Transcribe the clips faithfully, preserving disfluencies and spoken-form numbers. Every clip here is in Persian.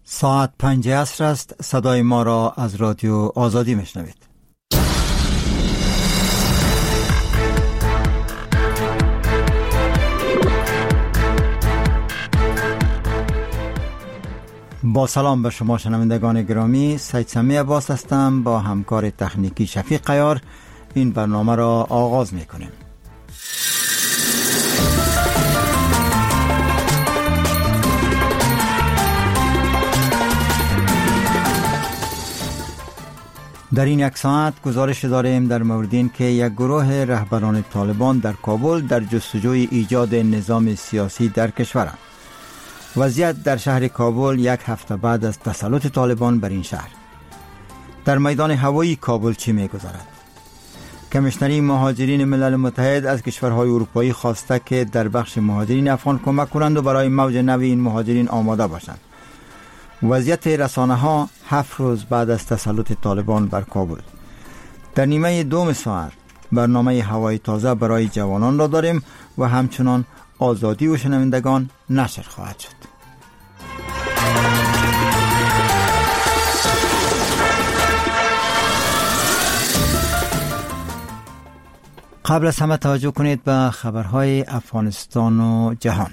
ساعت پنج عصر است. صدای ما را از رادیو آزادی میشنوید. با سلام به شما شنوندگان گرامی، سید سمی عباس هستم. با همکار تکنیکی شفیق قیار این برنامه را آغاز میکنیم. در این یک ساعت گزارش داریم در مورد این که یک گروه رهبران طالبان در کابل در جستجوی ایجاد نظام سیاسی در کشورند. وضعیت در شهر کابل یک هفته بعد از تسلط طالبان بر این شهر. در میدان هوایی کابل چی می‌گذرد؟ کمیشنری مهاجرین ملل متحد از کشورهای اروپایی خواسته که در بخش مهاجرین افغان کمک کنند و برای موج نوی این مهاجرین آماده باشند. وضعیت رسانه‌ها هفت روز بعد از تسلط طالبان بر کابل. در نیمه دوم ساعت برنامه هوای تازه برای جوانان را داریم و همچنان آزادی و شنوندگان نشر خواهد شد. قبل از همه توجه کنید به خبرهای افغانستان و جهان.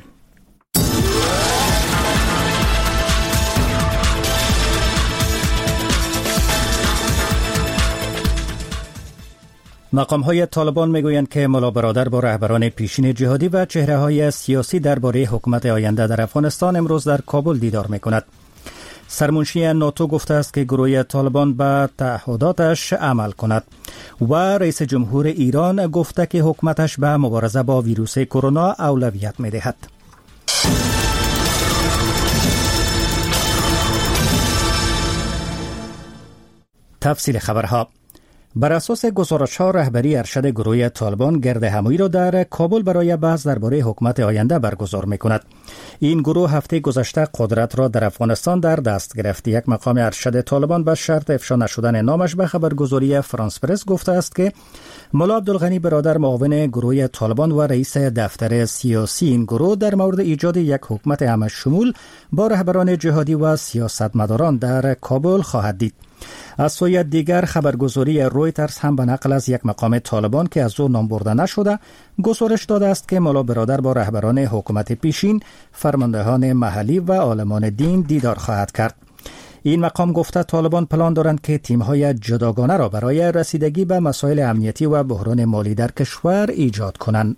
مقام‌های طالبان میگویند که ملا برادر با رهبران پیشین جهادی و چهره‌های سیاسی درباره حکومت آینده در افغانستان امروز در کابل دیدار می‌کند. سرمنشی ناتو گفته است که گروه طالبان به تعهداتش عمل کند و رئیس جمهور ایران گفته که حکومتش به مبارزه با ویروس کرونا اولویت می‌دهد. تفصیل خبرها. بر اساس گزارش‌ها رهبری ارشد گروه طالبان گرد همایی را در کابل برای بحث درباره حکومت آینده برگزار می‌کند. این گروه هفته گذشته قدرت را در افغانستان در دست گرفت. یک مقام ارشد طالبان به شرط افشا نشدن نامش به خبرگزاری فرانس پرس گفته است که ملا عبدالغنی برادر معاون گروه طالبان و رئیس دفتر سیاسی این گروه در مورد ایجاد یک حکومت همشمول با رهبران جهادی و سیاستمداران در کابل خواهد دید. از سوی دیگر خبرگزاری رویترز هم به نقل از یک مقام طالبان که از او نام برده نشده گزارش داده است که ملا برادر با رهبران حکومت پیشین، فرماندهان محلی و عالمان دین دیدار خواهد کرد. این مقام گفته طالبان پلان دارند که تیم‌های جداگانه را برای رسیدگی به مسائل امنیتی و بحران مالی در کشور ایجاد کنند.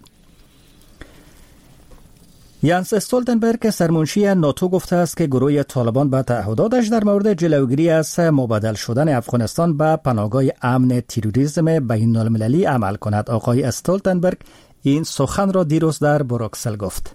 یانس استولتنبرگ سرمنشی ناتو گفته است که گروه طالبان به تعهداتش در مورد جلوگیری از مبادل شدن افغانستان به پناهگاه امن تروریسم بین المللی عمل کند. آقای استولتنبرگ این سخن را دیروز در بروکسل گفت.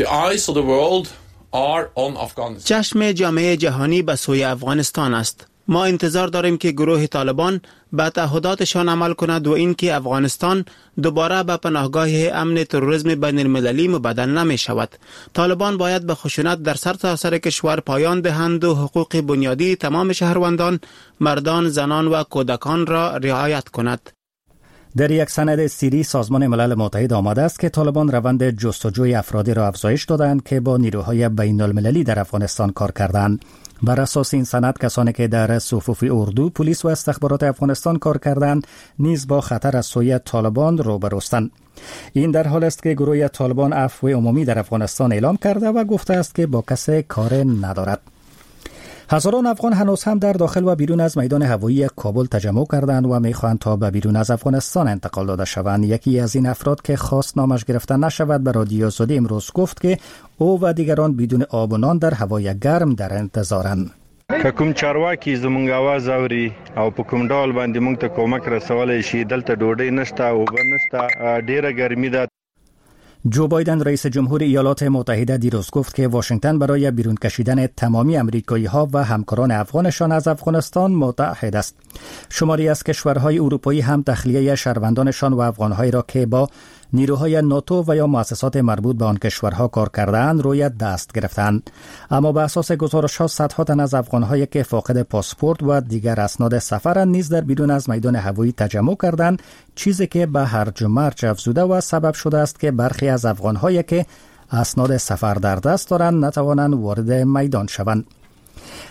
چشم جامعه جهانی به سوی افغانستان است. ما انتظار داریم که گروه طالبان به تعهداتشان عمل کند و اینکه افغانستان دوباره به پناهگاه امن تروریسم بین المللی مبدل نمی شود. طالبان باید به خشونت در سرتاسر کشور پایان دهند و حقوق بنیادی تمام شهروندان، مردان، زنان و کودکان را رعایت کند. در یک سند سیری سازمان ملل متحد آمده است که طالبان روند جستجوی افرادی را افزایش دادند که با نیروهای بین المللی در افغانستان کار کردند. بر اساس این سند کسانی که در صفوف اردو، پلیس و استخبارات افغانستان کار کردند نیز با خطر از سوی طالبان روبروستند. این در حال است که گروه طالبان عفو عمومی در افغانستان اعلام کرده و گفته است که با کسی کار ندارد. هزاران افغان هنوز هم در داخل و بیرون از میدان هوایی کابل تجمع کردند و میخواهند تا به بیرون از افغانستان انتقال داده شوند. یکی از این افراد که خواست نامش گرفته نشود به رادیو آزادی امروز گفت که او و دیگران بدون آب و نان در هوای گرم در انتظارند. که کوم چارواکي زمونږ आवाज اوري او په کوم ډول باندې موږ ته کومک رسولای شي، دلته ډوډۍ نشته او اوبه نشته، ډیره ګرمي ده. جو بایدن رئیس جمهور ایالات متحده دیروز گفت که واشنگتن برای بیرون کشیدن تمامی امریکایی‌ها و همکاران افغانشان از افغانستان متحد است. شماری از کشورهای اروپایی هم تخلیه شهروندانشان و افغان‌هایی را که با نیروهای ناتو و یا مؤسسات مربوط به آن کشورها کار کردند روی دست گرفتند. اما به اساس گزارش‌ها صدها تن از افغان‌هایی که فاقد پاسپورت و دیگر اسناد سفرند نیز در بیرون از میدان هوایی تجمع کردند، چیزی که به هرج و مرج افزوده و سبب شده است که برخی از افغان‌هایی که اسناد سفر در دست دارند نتوانند وارد میدان شوند.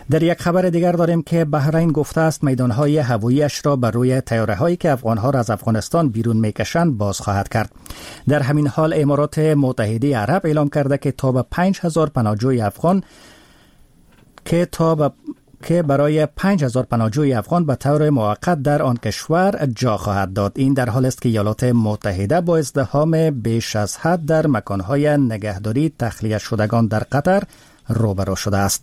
در یک خبر دیگر داریم که بحرین گفته است میدانهای هوایی‌اش را بر روی طیاره‌هایی که افغان‌ها را از افغانستان بیرون می‌کشند باز خواهد کرد. در همین حال امارات متحده عرب اعلام کرده که تا به پنج هزار پناهجوی افغان که تا به که برای پنج هزار پناهجوی افغان به طور موقت در آن کشور جا خواهد داد. این در حالی است که ایالات متحده با ازدحام بیش از حد در مکانهای نگهداری تخلیه شدگان در قطر روبرو شده است.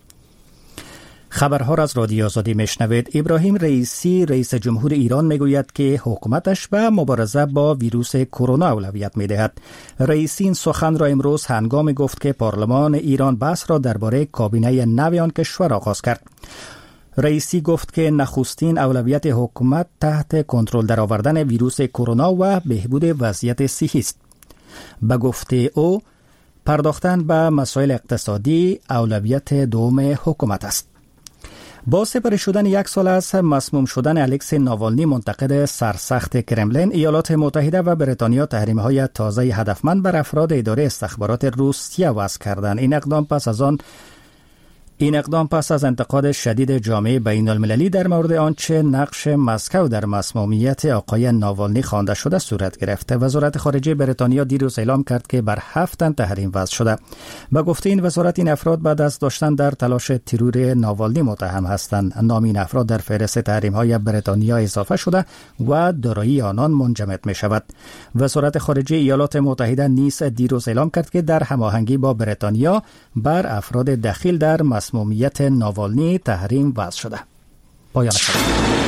خبرها را از رادیو آزادی میشنوید. ابراهیم رئیسی رئیس جمهور ایران میگوید که حکومتش به مبارزه با ویروس کرونا اولویت میدهد. رئیسی این سخن را امروز هنگامی گفت که پارلمان ایران بحث را درباره کابینه نو آن کشور آغاز کرد. رئیسی گفت که نخستین اولویت حکومت تحت کنترل درآوردن ویروس کرونا و بهبود وضعیت صحی است. به گفته او پرداختن به مسائل اقتصادی اولویت دوم حکومت است. با سپری شدن یک سال از مسموم شدن الکسی ناوالنی منتقد سرسخت کرملین، ایالات متحده و بریتانیا تحریم‌های تازه هدفمند بر افراد اداره استخبارات روسیه وضع کردند. این اقدام پس از آن این اقدام پس از انتقاد شدید جامعه بین المللی در مورد آنچه نقش مسکو در مسمومیت آقای ناوالنی خوانده شده صورت گرفته. وزارت خارجه بریتانیا دیروز اعلام کرد که بر هفت تن تحریم وضع شده. با گفته این وزارت، این افراد بعد از داشتن در تلاش ترور ناوالنی متهم هستند. نام این افراد در فهرست تحریم‌های بریتانیا اضافه شده و دارایی آنان منجمد می شود. وزارت خارجه ایالات متحده نیز دیروز اعلام کرد که در هماهنگی با بریتانیا بر افراد دخیل در مسمومیت ناوالنی تحریم وضع شده. پایان خبر.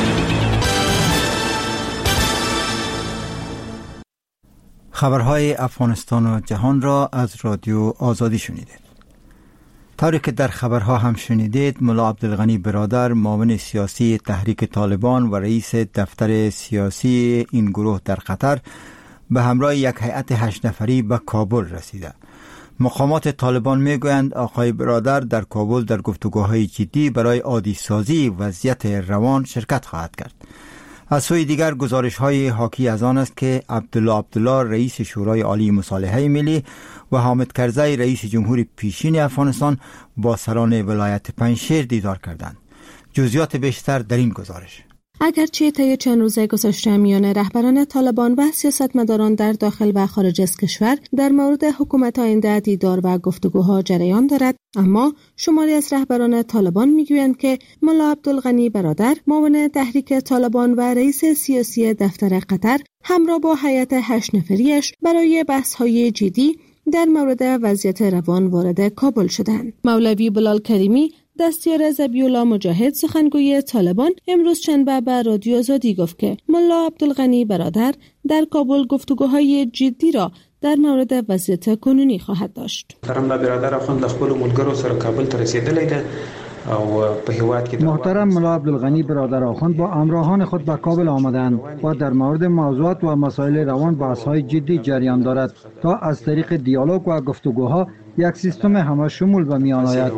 خبرهای افغانستان و جهان را از رادیو آزادی شنیدید. طوری که در خبرها هم شنیدید، ملا عبدالغنی برادر، معاون سیاسی تحریک طالبان و رئیس دفتر سیاسی این گروه در قطر، به همراه یک هیئت هشت نفری به کابل رسیده. مقامات طالبان میگویند آقای برادر در کابل در گفتگوهای جدی برای عادی سازی وضعیت روان شرکت خواهد کرد. از سوی دیگر گزارش های حاکی از آن است که عبدالله عبدالله رئیس شورای عالی مصالحه ملی و حامد کرزی رئیس جمهور پیشین افغانستان با سران ولایت پنجشیر دیدار کردند. جزئیات بیشتر در این گزارش. اگرچه طی چند روزه گذشته میان رهبران طالبان و سیاستمداران در داخل و خارج از کشور در مورد حکومت آینده دیدار و گفتگوها جریان دارد، اما شماری از رهبران طالبان میگویند که ملا عبدالغنی برادر، معاون تحریک طالبان و رئیس سیاسی دفتر قطر، همراه با هیئت هشت نفریش برای بحث‌های جدی در مورد وضعیت روان وارد کابل شدند. مولوی بلال کریمی، دستیار ذبیح‌الله مجاهد، سخنگوی طالبان، امروز شنبه به رادیو آزادی گفت که ملا عبدالغنی برادر در کابل گفتگوهای جدی را در مورد وضعیت کنونی خواهد داشت. محترم برادر افغان خپل ملګرو سره کابل ته رسیدلی ده او په هیواد کې محترم ملا عبدالغنی برادر آخوند با همراهان خود به کابل آمدند و در مورد موضوعات و مسائل روان بحث‌های جدی جریان دارد تا از طریق دیالوگ و گفتگوها یک سیستم همه شمول به میان آید.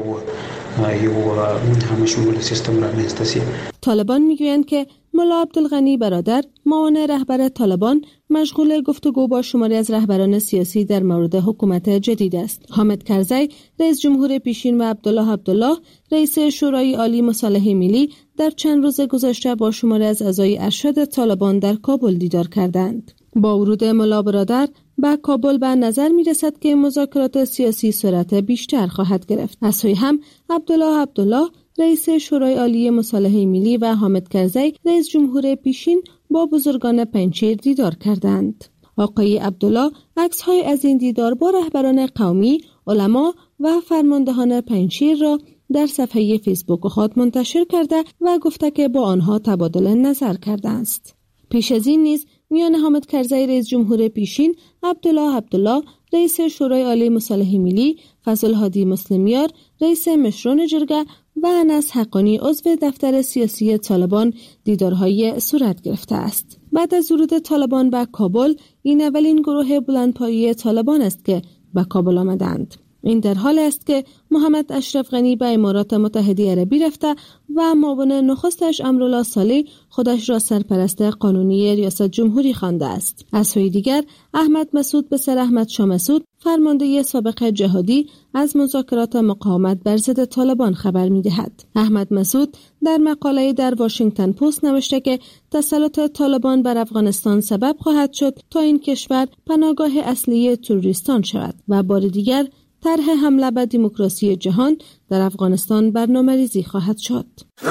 طالبان میگویند که ملا عبدالغنی برادر، معاون رهبر طالبان، مشغول گفتگو با شماری از رهبران سیاسی در مورد حکومت جدید است. حامد کرزی رئیس جمهور پیشین و عبدالله عبدالله رئیس شورای عالی مصالحه ملی در چند روز گذشته با شماری از اعضای ارشد طالبان در کابل دیدار کردند. با ورود ملا برادر به کابل به نظر می رسد که مذاکرات سیاسی سرعت بیشتر خواهد گرفت. از سوی هم عبدالله عبدالله رئیس شورای عالی مصالحه ملی و حامد کرزی رئیس جمهور پیشین با بزرگان پنجشیر دیدار کردند. آقای عبدالله عکس‌های از این دیدار با رهبران قومی، علما و فرماندهان پنجشیر را در صفحه فیسبوک خود منتشر کرده و گفته که با آنها تبادل نظر کرده است. پیش از این نیز میان حامد کرزی رئیس جمهور پیشین، عبدالله عبدالله رئیس شورای عالی مصالحه ملی، فضل هادی مسلمیار رئیس مشرون جرگه و انس حقانی عضو دفتر سیاسی طالبان دیدارهای صورت گرفته است. بعد از ورود طالبان به کابل، این اولین گروه بلندپایه طالبان است که به کابل آمدند. این در حالی است که محمد اشرف غنی به امارات متحده عربی رفته و معاون نخستش امرالله صالح خودش را سرپرست قانونی ریاست جمهوری خوانده است. از سوی دیگر احمد مسعود پسر احمد شاه مسعود فرمانده سابق جهادی از مذاکرات مقاومت بر ضد طالبان خبر می‌دهد. احمد مسعود در مقاله در واشنگتن پست نوشته که تسلط طالبان بر افغانستان سبب خواهد شد تا این کشور پناهگاه اصلی تروریستان شود و بار دیگر طرح حمله به دموکراسی جهان در افغانستان برنامه‌ریزی خواهد شد.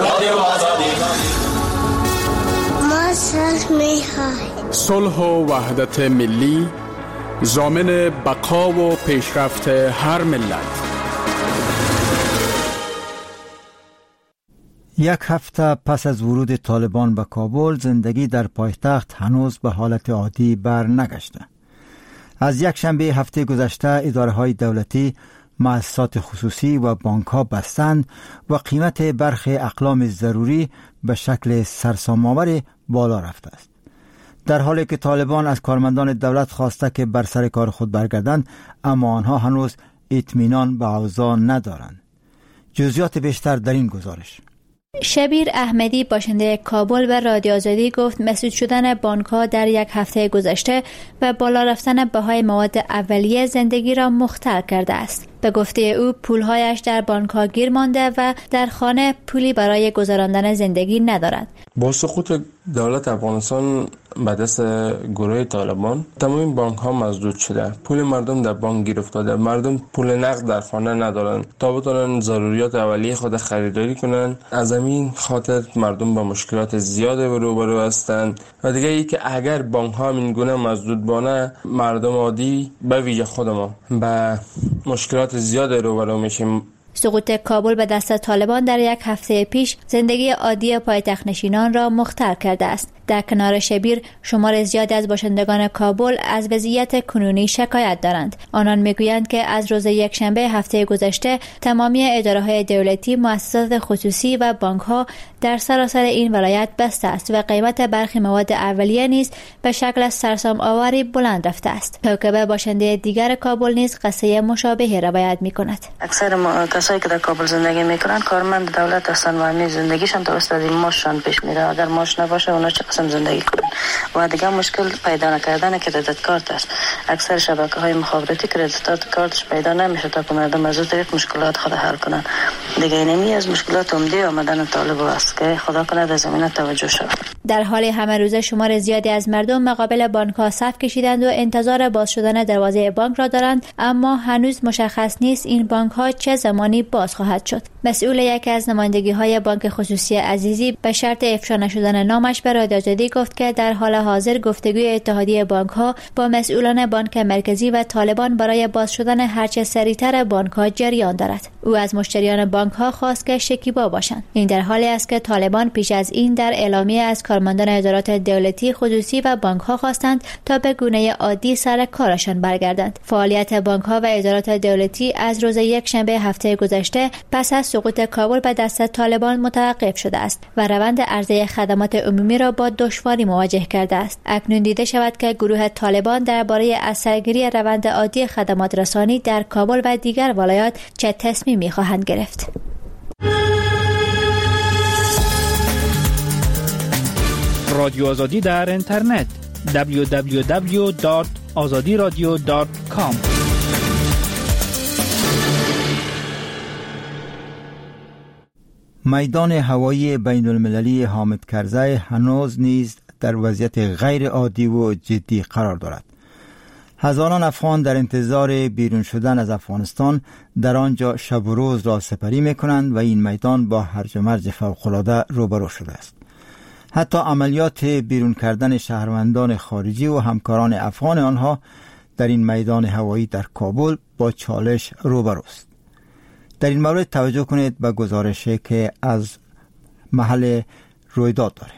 صلح و وحدت ملی ضامن بقا و پیشرفت هر ملت. یک هفته پس از ورود طالبان به کابل، زندگی در پایتخت هنوز به حالت عادی بر نگشته. از یک شنبه هفته گذشته اداره‌های دولتی، مؤسسات خصوصی و بانک‌ها بستند و قیمت برخی اقلام ضروری به شکل سرسام‌آور بالا رفته است. در حالی که طالبان از کارمندان دولت خواسته که بر سر کار خود برگردند، اما آنها هنوز اطمینان به اوضاع ندارند. جزئیات بیشتر در این گزارش. شبیر احمدی باشنده کابل به رادیو آزادی گفت مسدود شدن بانک‌ها در یک هفته گذشته و بالا رفتن بهای مواد اولیه زندگی را مختل کرده است. به گفته او پولهایش در بانک‌ها گیر مانده و در خانه پولی برای گذراندن زندگی ندارد. با سقوط دولت افغانستان به دست گروه طالبان، تمام بانک ها مسدود شده. پول مردم در بانک گیر افتاده. مردم پول نقد در خانه ندارند تا بتونن ضروریات اولیه خود خریداری کنن. از همین خاطر مردم با مشکلات زیاد روبرو هستند. و دیگه ای که اگر بانک ها این گونه مسدود بانه، مردم عادی به ویژه خود ما به مشکلات زیاد روبرو میشیم. سقوط کابل به دست طالبان در یک هفته پیش زندگی عادی پایتخت نشینان را مختل کرده است. در کنار شبیر، شمار زیادی از باشندگان کابل از وضعیت کنونی شکایت دارند. آنان میگویند که از روز یک شنبه هفته گذشته تمامی اداره‌های دولتی، مؤسسات خصوصی و بانک‌ها در سراسر این ولایت بسته است و قیمت برخی مواد اولیه نیز به شکل سرسام آوری بلند رفته است. کوکبه باشنده دیگر کابل نیز قصه مشابه روایت می‌کند. اکثر ما کسایی که در کابل زندگی می‌کنند کارمند دولت هستند و همین زندگیشان توسط ماششان پیش میره. اگر ماش نباشه اونا چه قسم زندگی کنند؟ و دیگه مشکل پیدا نکردن کردیت کارت است. اکثر شبکه‌های مخابراتی کردیت کارتش پیدا نمیشه تا که مردم از اون طریق مشکلات خود حل کنند. دیگه اینمی از مشکلات عمده آمدن طالب است که خدا کنه در زمینه توجه شود. در حال همه روزه شمار زیادی از مردم مقابل بانک‌ها صف کشیدند و انتظار باز شدن دروازه بانک را دارند، اما هنوز مشخص نیست این بانک‌ها چه زمانی باز خواهد شد. مسئول یکی از نمایندگی‌های بانک خصوصی عزیزی به شرط افشا نشدن نامش به رادیو آزادی گفت که در حال حاضر گفتگوی اتحادیه بانک‌ها با مسئولان بانک مرکزی و طالبان برای باز شدن هرچه سریعتر بانک‌ها جریان دارد. او از مشتریان بانک‌ها خواست که شکیبا باشند. این در حالی است که طالبان پیش از این در اعلامیه از کارمندان ادارات دولتی، خصوصی و بانک‌ها خواستند تا به گونه عادی سر کارشان برگردند. فعالیت بانک‌ها و ادارات دولتی از روز یک شنبه هفته گذشته پس از سقوط کابل به دست طالبان متوقف شده است و روند عرضه خدمات عمومی را با دشواری مواجه کرده است. اکنون دیده شود که گروه طالبان درباره اثرگیری روند عادی خدمات رسانی در کابل و دیگر ولایات چه تصمیمی خواهند گرفت. رادیو آزادی در اینترنت دبلیو دبلیو دبلیو دات آزادی رادیو دات کام. میدان هوایی بین المللی حامد کرزی هنوز نیز در وضعیت غیر عادی و جدی قرار دارد. هزاران افغان در انتظار بیرون شدن از افغانستان در آنجا شب و روز را سپری می کنند و این میدان با هرج و مرج فوق‌العاده روبرو شده است. حتی عملیات بیرون کردن شهروندان خارجی و همکاران افغان آنها در این میدان هوایی در کابل با چالش روبروست. در این مورد توجه کنید به گزارشی که از محل رویداد داریم.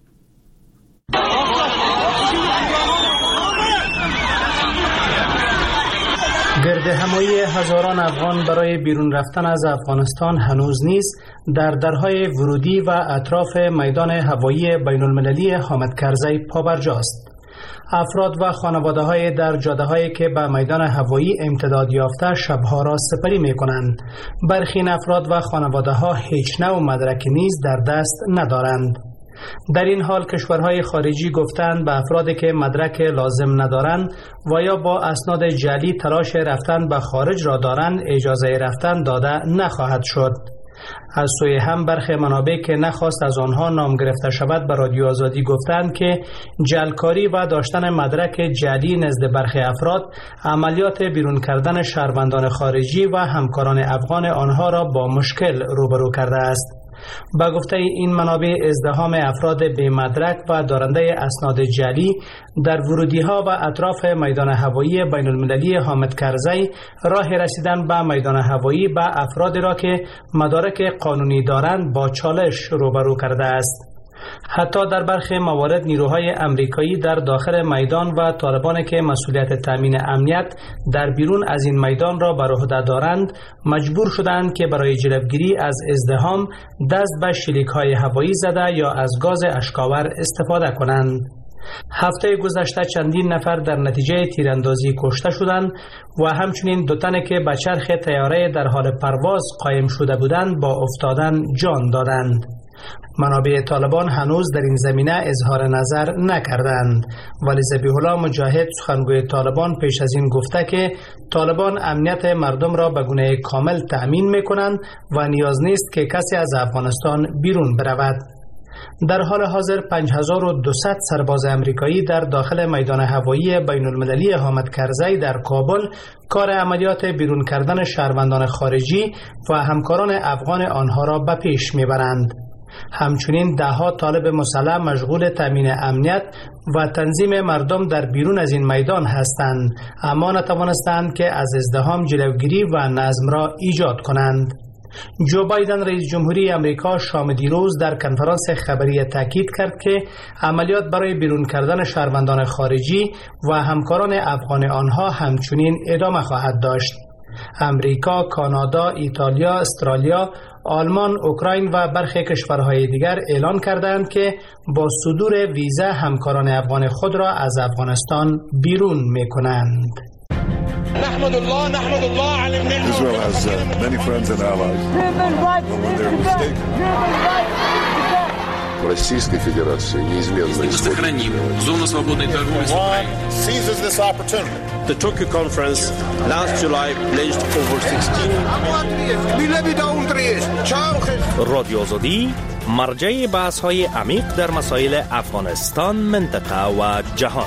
گرد همایی هزاران افغان برای بیرون رفتن از افغانستان هنوز نیز در درهای ورودی و اطراف میدان هوایی بین المللی حامد کرزی پابرجاست. افراد و خانواده های در جاده هایی که به میدان هوایی امتداد یافته شبها را سپری می کنند. برخی این افراد و خانواده ها هیچ نوع مدرکی نیز در دست ندارند. در این حال کشورهای خارجی گفتند به افرادی که مدرک لازم ندارند و یا با اسناد جعلی تلاش رفتن به خارج را دارند اجازه رفتن داده نخواهد شد. از سوی هم برخی منابع که نخواست از آنها نام گرفته شود به رادیو آزادی گفتند که جعلکاری و داشتن مدرک جعلی نزد برخی افراد عملیات بیرون کردن شهروندان خارجی و همکاران افغان آنها را با مشکل روبرو کرده است. با گفته این منابع ازدحام افراد بی مدرک و دارنده اسناد جعلی در ورودی‌ها و اطراف میدان هوایی بین المللی حامد کرزی راه رسیدن به میدان هوایی به افرادی را که مدارک قانونی دارند با چالش روبرو کرده است. حتی در برخی موارد نیروهای امریکایی در داخل میدان و طالبان که مسئولیت تامین امنیت در بیرون از این میدان را بر عهده دارند مجبور شدند که برای جلوگیری از ازدحام دست به شلیک‌های هوایی زده یا از گاز اشکاور استفاده کنند. هفته گذشته چندین نفر در نتیجه تیراندازی کشته شدند و همچنین دو تن که به چرخ طیاره در حال پرواز قایم شده بودند با افتادن جان دادند. منابع طالبان هنوز در این زمینه اظهار نظر نکردند، ولی ذبیح الله مجاهد سخنگوی طالبان پیش از این گفته که طالبان امنیت مردم را به گونه کامل تأمین می‌کنند و نیاز نیست که کسی از افغانستان بیرون برود. در حال حاضر پنج هزار و دویست سرباز امریکایی در داخل میدان هوایی بین المللی حامد کرزی در کابل کار عملیات بیرون کردن شهروندان خارجی و همکاران افغان آنها را به پیش میبرند. همچنین دهها طالب مسلح مشغول تامین امنیت و تنظیم مردم در بیرون از این میدان هستند، اما نتوانستند که از ازدحام جلوگیری و نظم را ایجاد کنند. جو بایدن رئیس جمهوری امریکا شام دیروز در کنفرانس خبری تاکید کرد که عملیات برای بیرون کردن شهروندان خارجی و همکاران افغان آنها همچنین ادامه خواهد داشت. امریکا، کانادا، ایتالیا، استرالیا، آلمان، اوکراین و برخی کشورهای دیگر اعلان کردند که با صدور ویزا همکاران افغان خود را از افغانستان بیرون می‌کنند. نحمد الله نحمد الله على Israel has uh, many friends and allies. When they're mistaken. Российской Федерации неизменно сохраним зону свободной торговли с Украиной. Seizes this opportunity. The Tokyo conference last July pledged over sixteen. رادیو آزادی مرجع بحث‌های عمیق در مسائل افغانستان، منطقه و جهان.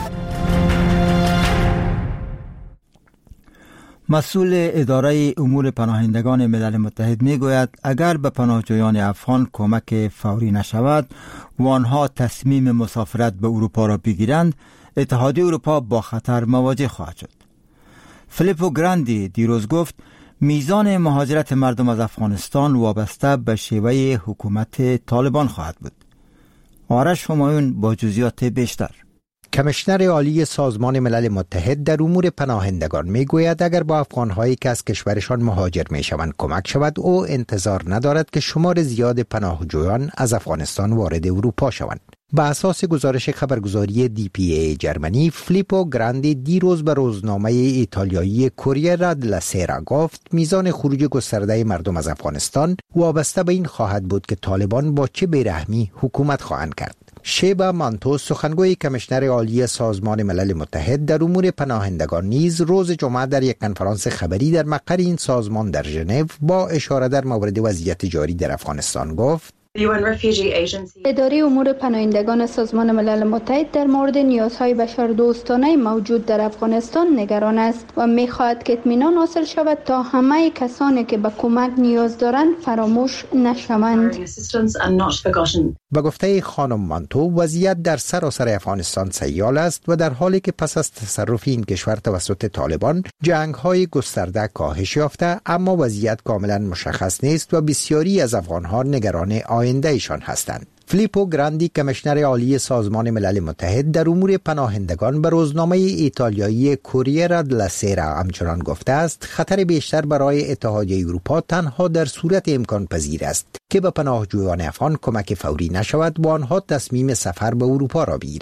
مسئول اداره امور پناهندگان ملل متحد می گوید اگر به پناهجویان افغان کمک فوری نشود و آنها تصمیم مسافرت به اروپا را بگیرند، اتحادیه اروپا با خطر مواجه خواهد شد. فیلیپو گراندی دیروز گفت میزان مهاجرت مردم از افغانستان وابسته به شیوه حکومت طالبان خواهد بود. آرش همایون با جزئیات بیشتر. کمیشنر عالی سازمان ملل متحد در امور پناهندگان میگوید اگر با افغانهایی که از کشورشان مهاجر میشوند کمک شود، او انتظار ندارد که شمار زیاد پناهجویان از افغانستان وارد اروپا شوند. به اساس گزارش خبرگزاری دی پی ای جرمنی، فیلیپو گراندی دیروز به روزنامه ایتالیایی کوریرا دلا سیرا گفت میزان خروج گسترده مردم از افغانستان وابسته به این خواهد بود که طالبان با چه بیرحمی حکومت خواهند کرد. شیبا مانتو سخنگوی کمیشنر عالی سازمان ملل متحد در امور پناهندگان نیز روز جمعه در یک کنفرانس خبری در مقر این سازمان در ژنو با اشاره در مورد وضعیت جاری در افغانستان گفت اداره امور پناهندگان سازمان ملل متحد در مورد نیازهای بشردوستانه موجود در افغانستان نگران است و می‌خواهد که اطمینان حاصل شود تا همه کسانی که به کمک نیاز دارند فراموش نشوند. به گفته خانم مانتو، وضعیت در سراسر افغانستان سیال است و در حالی که پس از تصرف این کشور توسط طالبان جنگ‌های گسترده کاهش یافته، اما وضعیت کاملا مشخص نیست و بسیاری از افغان‌ها نگران آینده ایشان هستند. فیلیپو گراندی کمیشنر عالی سازمان ملل متحد در امور پناهندگان به روزنامه ایتالیایی کوریرا دلا سیرا همچنان گفته است خطر بیشتر برای اتحادیه اروپا تنها در صورت امکان پذیر است که به پناهجویان افغان کمک فوری نشود و آنها تصمیم سفر به اروپا را بگیرند.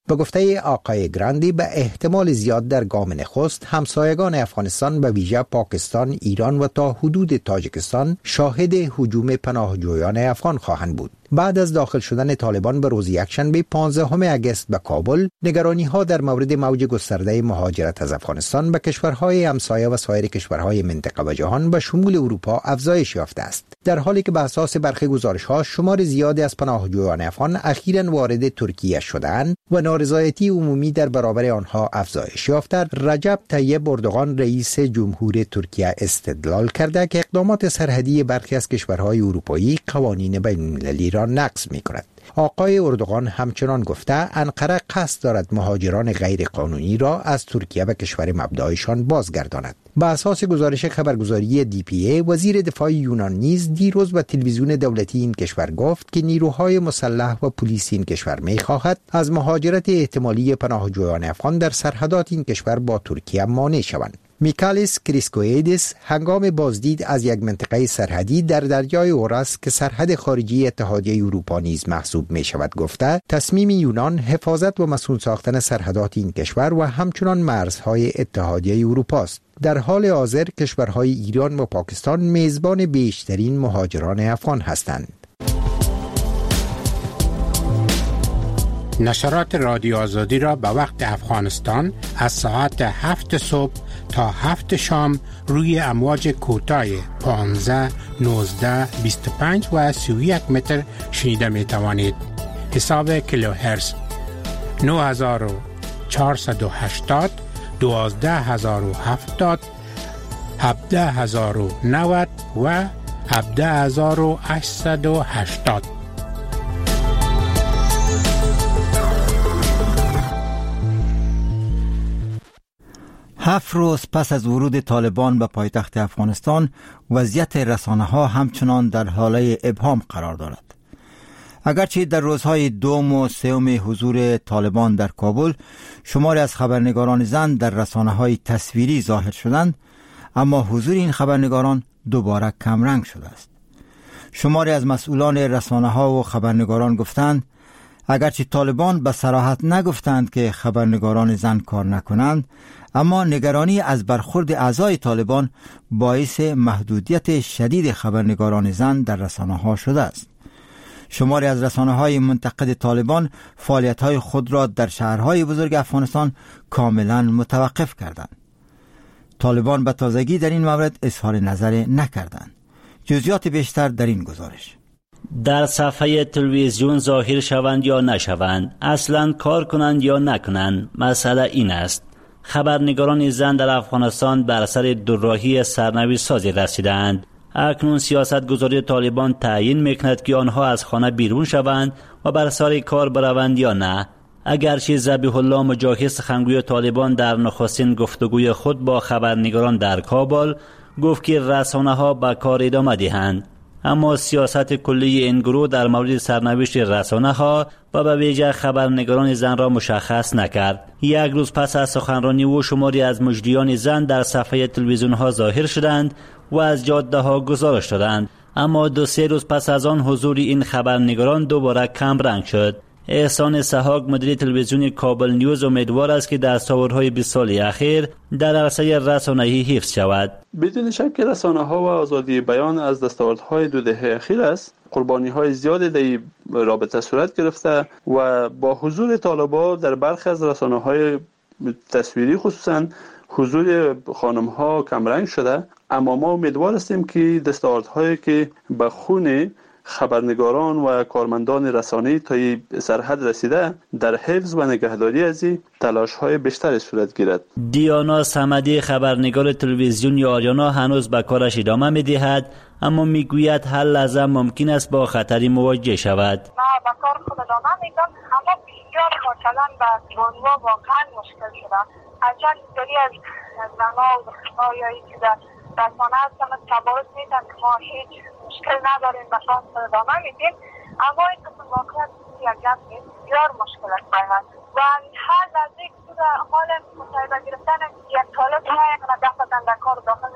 به گفته آقای گراندی به احتمال زیاد در گام نخست همسایگان افغانستان به ویژه پاکستان، ایران و تا حدود تاجیکستان شاهد هجوم پناهجویان افغان خواهند بود. بعد از داخل شدن طالبان به روز یکشنبه پانزدهم اگست به کابل، نگرانی ها در مورد موج گسترده مهاجرت از افغانستان به کشورهای همسایه و سایر کشورهای منطقه و جهان به شمول اروپا افزایش یافته است، در حالی که به اساس برخی گزارش ها شمار زیادی از پناهجویان افغان اخیراً وارد ترکیه شدند و نارضایتی عمومی در برابر آنها افزایش یافته. رجب طیب اردوغان رئیس جمهور ترکیه استدلال کرده که اقدامات سرحدی برخی از کشورهای اروپایی قوانین بین‌المللی را نقض می‌کند. آقای اردوغان همچنان گفته انقره قصد دارد مهاجران غیر قانونی را از ترکیه به کشور مبدأشان بازگرداند. به اساس گزارش خبرگزاری دی پی ای، وزیر دفاع یونان نیز دیروز به تلویزیون دولتی این کشور گفت که نیروهای مسلح و پلیس این کشور می‌خواهد از مهاجرت احتمالی پناهجویان افغان در سرحدات این کشور با ترکیه مانع شوند. میکالیس کریسکوئیدس هنگام بازدید از یک منطقه سرحدی در دریای اورس که سرحد خارجی اتحادیه اروپا نیز محسوب می شود گفته تصمیم یونان حفاظت و مسئول ساختن سرحدات این کشور و همچنان مرزهای اتحادیه اروپا است. در حال حاضر کشورهای ایران و پاکستان میزبان بیشترین مهاجران افغان هستند. نشرات رادیو آزادی را به وقت افغانستان از ساعت هفت صبح تا هفت شام روی امواج کوتاه پانزده، نوزده، بیست و پنج و سی و یک متر شنیده می توانید. حساب کیلوهرتز نه هزار و چهارصد و هشتاد، دوازده هزار و هفتاد، هفده هزار و نود و هفده هزار و هشتصد و هشتاد. هفت روز پس از ورود طالبان به پایتخت افغانستان، وضعیت رسانه‌ها همچنان در حاله ابهام قرار دارد. اگرچه در روزهای دوم و سوم حضور طالبان در کابل شماری از خبرنگاران زن در رسانه‌های تصویری ظاهر شدند، اما حضور این خبرنگاران دوباره کمرنگ شده است. شماری از مسئولان رسانه‌ها و خبرنگاران گفتند اگرچه طالبان به صراحت نگفتند که خبرنگاران زن کار نکنند، اما نگرانی از برخورد اعضای طالبان باعث محدودیت شدید خبرنگاران زن در رسانه‌ها شده است. شماری از رسانه‌های منتقد طالبان فعالیت‌های خود را در شهرهای بزرگ افغانستان کاملا متوقف کردند. طالبان به تازگی در این مورد اظهار نظر نکردند. جزئیات بیشتر در این گزارش. در صفحه تلویزیون ظاهر شوند یا نشوند، اصلا کار کنند یا نکنند، مسئله این است. خبرنگاران زن در افغانستان بر اثر دوراهی سرنوشت سازی رسیدند. اکنون سیاست گذاری طالبان تعیین میکند که آنها از خانه بیرون شوند و بر سر کار بروند یا نه. اگرچه ذبیح الله مجاهد سخنگوی طالبان در نخستین گفتگوی خود با خبرنگاران در کابل گفت که رسانه‌ها به کار ادامه دهند، اما سیاست کلی این گروه در مورد سرنوشت رسانه‌ها و به ویژه خبرنگاران زن را مشخص نکرد. یک روز پس از سخنرانی او شماری از مجریان زن در صفحه تلویزیون‌ها ظاهر شدند و از جاده‌ها گزارش دادند، اما دو سه روز پس از آن حضور این خبرنگاران دوباره کم رنگ شد. احسان سحاق مدیر تلویزیون کابل نیوز امیدوار است که دستاوردهای بیست سال اخیر در عرصه رسانه‌ای حفظ شود. بدون شک رسانه‌ها و آزادی بیان از دستاوردهای دو دهه اخیر است. قربانی‌های زیادی در این رابطه صورت گرفته و با حضور طالبان در برخی از رسانه‌های تصویری خصوصاً حضور خانم‌ها کمرنگ شده، اما ما امیدوار هستیم که دستاوردهایی که به خون خبرنگاران و کارمندان رسانه‌ای تا سرحد رسیده در حفظ و نگهداری از این تلاش‌های بیشتری صورت گیرد. دیانا صمدی خبرنگار تلویزیون آریانا هنوز به کارش ادامه می‌دهد، اما میگوید هر لحظه ممکن است با خطری مواجه شود. ما به کار خود ادامه میدم، اما بسیار مثلا به بانوا واقعا مشکل شده. اجل داری از زنها و دخترهایی که در رسانه هستن تبارز میدن که ما هیچ مشکل نداریم، به کار خود ادامه میدیم، اما این قسم واقعیت یک گپ نیست، بسیار مشکل است برای و هر لحظه که در حال مصاحبه گرفتن یک طالب های کنه دفتن در کار داخل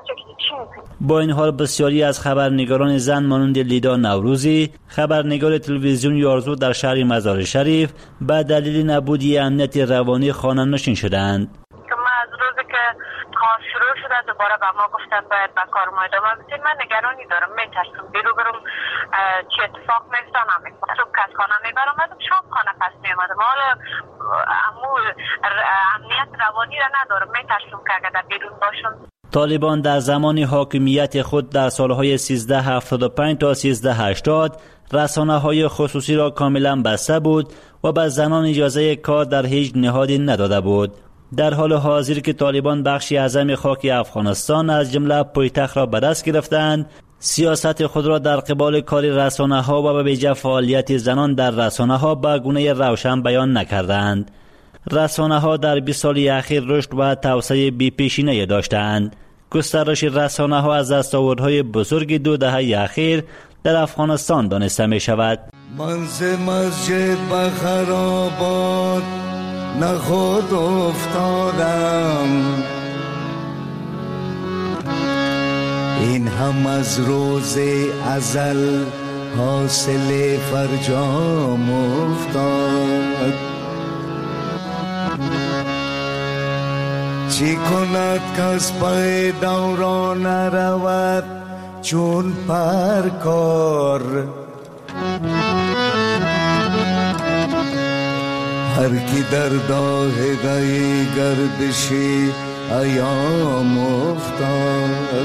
چی میکنی؟ با این حال بسیاری از خبرنگاران زن مانند لیدا نوروزی، خبرنگار تلویزیون یارزو در شهر مزار شریف، به دلیل نبودی امنیت روانی خانه نشین شدند. ما از روزی که کار شروع شده دوباره به ما گفتن باید به کار ما ادامه بدیم. من نگرانی دارم، میترسم بیرو برم چه اتفاق میفته نمیفته. صبح که از خانه میبرم شام خانه پس میامدم، حالا امو امنیت روانی را ندارم، میترسم که اگر در بیرون باشم. طالبان در زمان حاکمیت خود در سالهای سیزده هفتاد و پنج تا سیزده هشتاد رسانه‌های خصوصی را کاملا بسته بود و به زنان اجازه کار در هیچ نهادی نداده بود. در حال حاضر که طالبان بخشی اعظم خاک افغانستان از جمله پایتخت را به دست گرفتند، سیاست خود را در قبال کار رسانه‌ها و به ویژه فعالیت زنان در رسانه‌ها به گونه روشن بیان نکردند. رسانه‌ها در بیست سال اخیر رشد و توسعه بی‌پیشینه‌ای داشتند. گسترش رسانه‌ها از دستاوردهای بزرگ دو دهه اخیر در افغانستان دانسته می شود. منز مسجد به خرابات نخود افتادم، این هم از روز ازل حاصل فرجام افتاد. چی کند کس پای دوران رود چون پرکار، هر کی در داهگه گردشی ایام افتاد.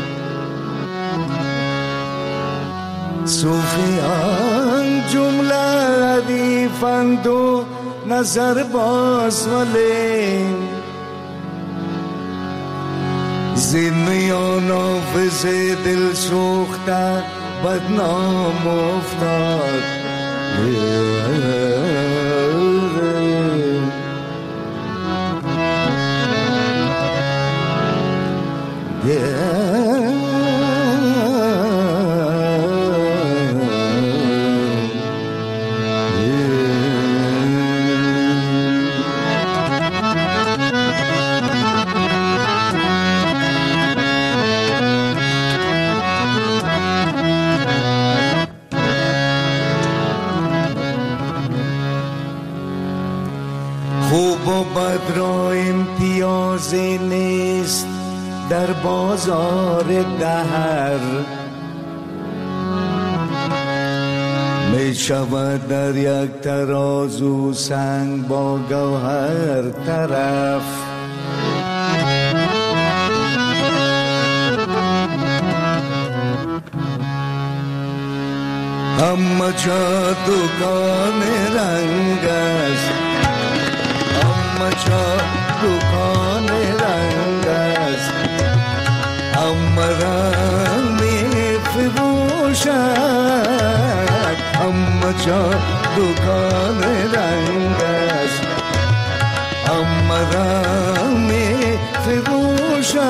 صوفیان جمله ردیفند و نظر باز ولی زمیان آفز دل سوخته بدنام افتاد. خوب و بد را امتیازی نیست در بازار دهر، می شود در یک ترازو سنگ با گوهر طرف. اما چا دکان رنگ است، اما چا دکان رنگ است، اما رنگ می فروشد. اما چا دکان رنگ است، اما رنگ می فروشد.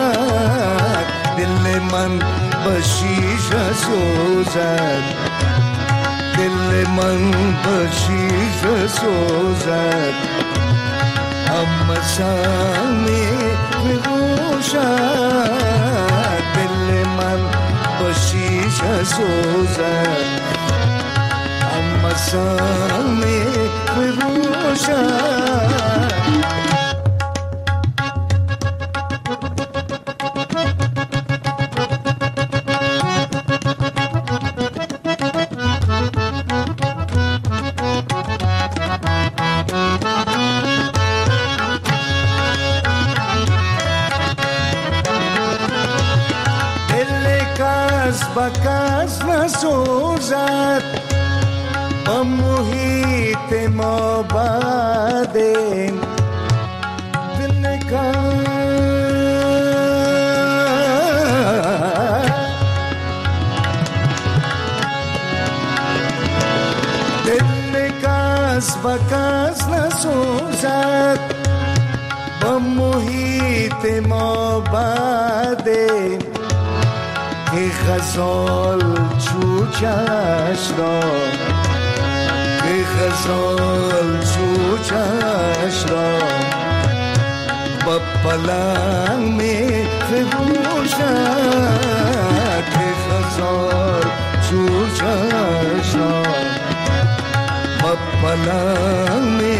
دل من به شیشه سوزد، دل من به شیشه سوزد. اما سامی بگوشد، دل من به شیشه سوزد. اما سامی بگوشد. بکس نسوزد با محیط ما بعدین دل کس دل کس بکس نسوزد با محیط ما بعدین ای غزال چوچش را، ای غزال چوچش را پلنگ می فروشد که خزار چور چشم پلنگ می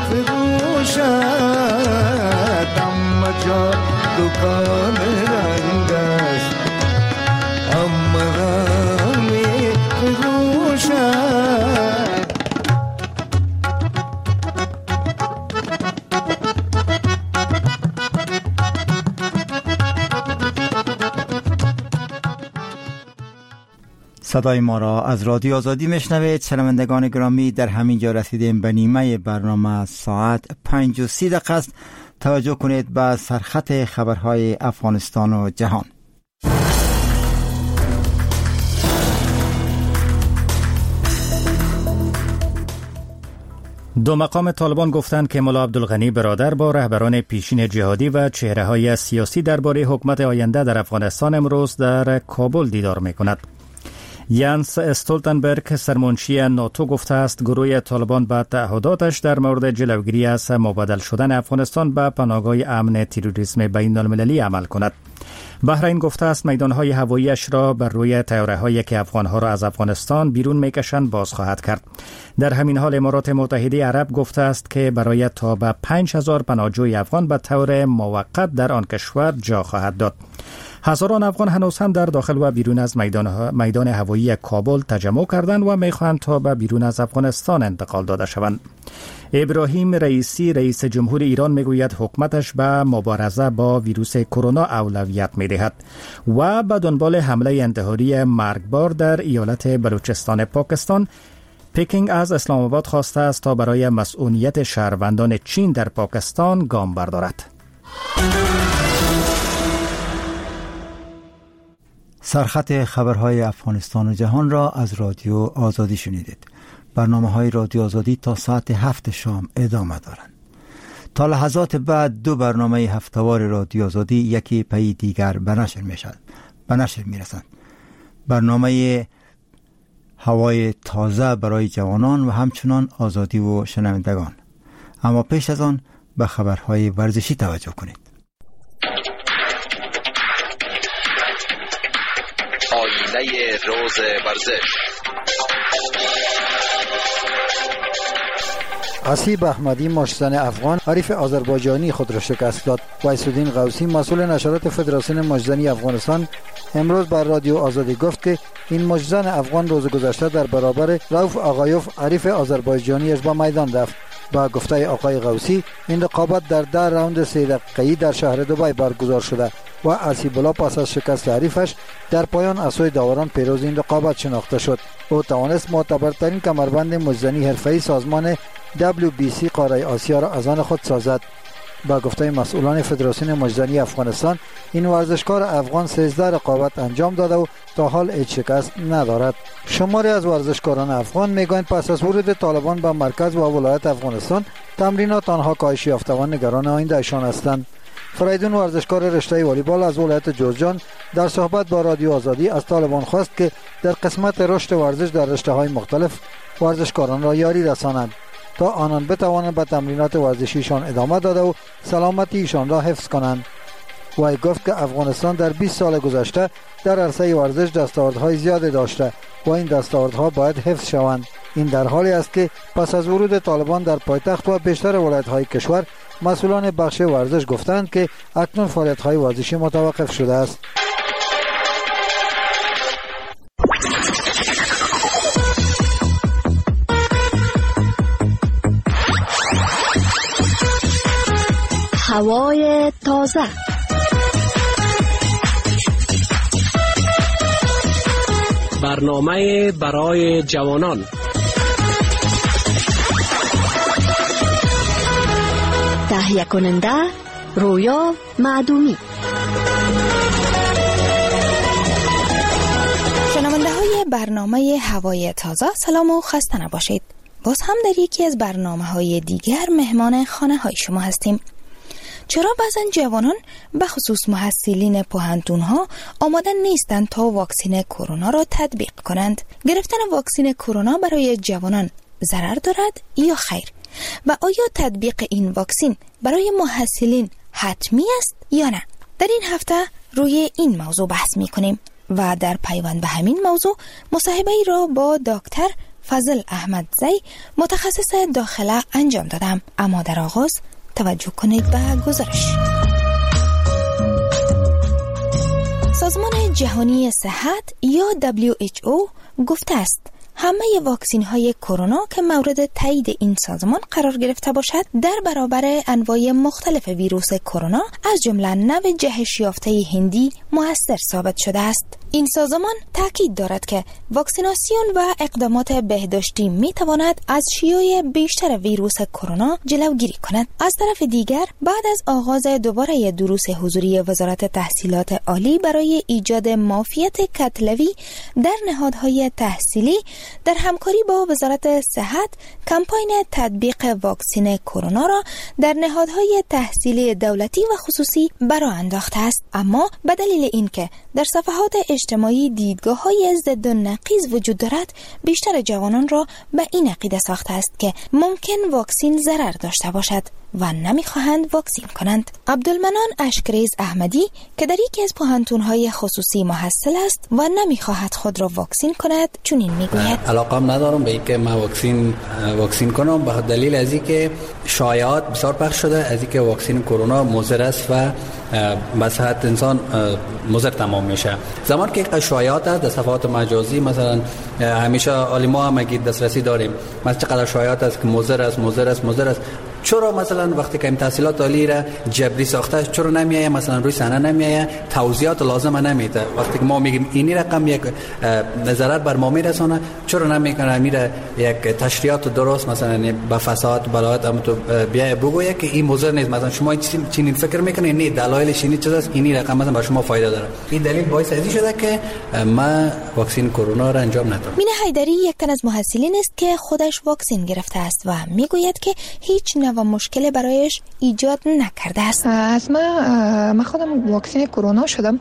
فروشد اما جا دکان رنگ است اما رنگ می فروشد. صدای ما را از رادیو آزادی میشنوید. شنوندگان گرامی، در همین جا رسیدیم به نیمه برنامه. ساعت پنج و سی دقیقه است. توجه کنید به سرخط خبرهای افغانستان و جهان. دو مقام طالبان گفتند که ملا عبدالغنی برادر با رهبران پیشین جهادی و چهره‌های سیاسی درباره حکومت آینده در افغانستان امروز در کابل دیدار می‌کند. یانس استولتنبرگ سرمنشی ناتو گفته است گروه طالبان به تعهداتش در مورد جلوگیری از مبادل شدن افغانستان به پناهگاه امن تروریسم بین المللی عمل کند. بحرین گفته است میدانهای هواییش را بر روی طیاره‌هایی که افغانها را از افغانستان بیرون میکشند باز خواهد کرد. در همین حال امارات متحده عرب گفته است که برای تا به پنج هزار پناهجوی افغان به طور موقت در آن کشور جا خواهد داد. هزاران افغان هنوز هم در داخل و بیرون از میدان, میدان هوایی کابل تجمع کردند و میخواهند تا به بیرون از افغانستان انتقال داده شوند. ابراهیم رئیسی رئیس جمهور ایران میگوید حکومتش به مبارزه با ویروس کرونا اولویت میدهد و به دنبال حمله انتحاری مرگبار در ایالت بلوچستان پاکستان، پکینگ از اسلام آباد خواسته است تا برای مسئولیت شهروندان چین در پاکستان گام بردارد. سرخط خبرهای افغانستان و جهان را از رادیو آزادی شنیدید. برنامه های رادیو آزادی تا ساعت هفت شام ادامه دارند. تا لحظات بعد دو برنامه هفتهوار رادیو آزادی یکی پی دیگر به نشر میشد به نشر میرسند. برنامه هوای تازه برای جوانان و همچنان آزادی و شنوندگان. اما پیش از آن به خبرهای ورزشی توجه کنید. آینه روز ورزش. حسیب احمدی مشتزن افغان حریف آذربایجانی خود را شکست داد. ویس‌الدین قوسی مسئول نشرات فدراسیون مشتزنی افغانستان امروز بر رادیو آزادی گفت که این مشتزن افغان روز گذشته در برابر رؤف آقایوف حریف آذربایجانیش به میدان رفت. با گفته آقای قوسی این رقابت در ده راوند سه دقیقه‌ای در شهر دبی برگزار شده و حسیب‌الله پس از شکست حریفش در پایان از سوی داوران پیروز این رقابت شناخته شد. او توانست معتبرترین کمربند مشتزنی حرفه‌ای سازمان دبلیو بی سی قاره آسیا را از آن خود سازد. با گفته مسئولان فدراسیون مشتزنی افغانستان این ورزشکار افغان سیزده رقابت انجام داده و تا حال هیچ شکست ندارد. شماری از ورزشکاران افغان میگویند پس از ورود طالبان به مرکز و ولایت افغانستان تمرینات آنها کاهش یافته و نگران آیندهشان هستند. فریدون ورزشکار رشته والیبال از ولایت جوزجان در صحبت با رادیو آزادی از طالبان خواست که در قسمت رشد ورزش در رشته‌های مختلف ورزشکاران را یاری رسانند تا آنان بتوانند به تمرینات ورزشیشان ادامه داده و سلامتیشان را حفظ کنند. وی گفت که افغانستان در بیست سال گذشته در عرصه ورزش دستاوردهای زیادی داشته و این دستاوردها باید حفظ شوند. این در حالی است که پس از ورود طالبان در پایتخت و بیشتر ولایت‌های کشور مسئولان بخش ورزش گفتند که اکنون فعالیت‌های ورزشی متوقف شده است. هوای تازه. برنامه برای جوانان. تهیه کننده رویا معدومی. شنونده های برنامه هوای تازه، سلام و خسته نباشید. باز هم در یکی از برنامه های دیگر مهمان خانه های شما هستیم. چرا بعضن جوانان به خصوص محصلین پوهنتون‌ها آماده نیستند تا واکسن کرونا را تطبیق کنند؟ گرفتن واکسن کرونا برای جوانان ضرر دارد یا خیر؟ و آیا تطبیق این واکسن برای محصلین حتمی است یا نه؟ در این هفته روی این موضوع بحث می کنیم و در پیوند به همین موضوع مصاحبه را با دکتر فضل احمد زی متخصص داخله انجام دادم. اما در آغاز توجه کنید به گزارش. سازمان جهانی صحت یا دبلیو اچ او گفته است همه واکسین های کرونا که مورد تایید این سازمان قرار گرفته باشد در برابر انواع مختلف ویروس کرونا از جمله نوع جهش یافته هندی مؤثر ثابت شده است. این سازمان تاکید دارد که واکسیناسیون و اقدامات بهداشتی می تواند از شیوع بیشتر ویروس کرونا جلوگیری کند. از طرف دیگر بعد از آغاز دوباره دروس حضوری وزارت تحصیلات عالی برای ایجاد معافیت کتلوی در نهادهای تحصیلی در همکاری با وزارت صحت کمپاین تطبیق واکسن کرونا را در نهادهای تحصیلی دولتی و خصوصی برآ انداخته است. اما به دلیل اینکه در صفحات اجتماعی دیدگاه‌های ضد و نقیض وجود دارد، بیشتر جوانان را به این عقیده ساخته است که ممکن واکسین ضرر داشته باشد و نمیخواهند واکسین کنند. عبدالمنان اشکریز احمدی که در یکی از پوهنتون‌های خصوصی محصل است و نمیخواهد خود را واکسین کند چنین میگوید: علاقم ندارم به اینکه من واکسین واکسین کنم به دلیل از اینکه شایعات بسیار پخش شده از اینکه واکسن کرونا مضر است و به صحت انسان مضر تمام میشه. زمان که شایعات است در صفحات مجازی مثلا همیشه عالما هم اگه دسترسی داریم مثلا چقدر شایعات است که مضر است مضر است مضر است، چرا مثلا وقتی که تحصیلات عالی را جبری ساخته چرا نمیایه مثلا روی صحنه نمیایه توضیحات لازم نمیده؟ وقتی که ما میگیم این رقم یک ضرر بر ما میرسونه چرا نمیکنه میره یک تشریحات درست مثلا با فساد بلاوت هم تو بیا بگویه که این مضر نیست، مثلا شما چنین فکر میکنید نه دلایلش این چیزاست این رقم مثلا برای شما فایده داره. این دلیل باعث ازی شده که ما واکسن کرونا را انجام ندیم. مینه حیدری یک تن از محصلین است که خودش واکسن گرفته است و میگوید که هیچ و مشکل برایش ایجاد نکرده است. از من من خودم واکسن کرونا شدم.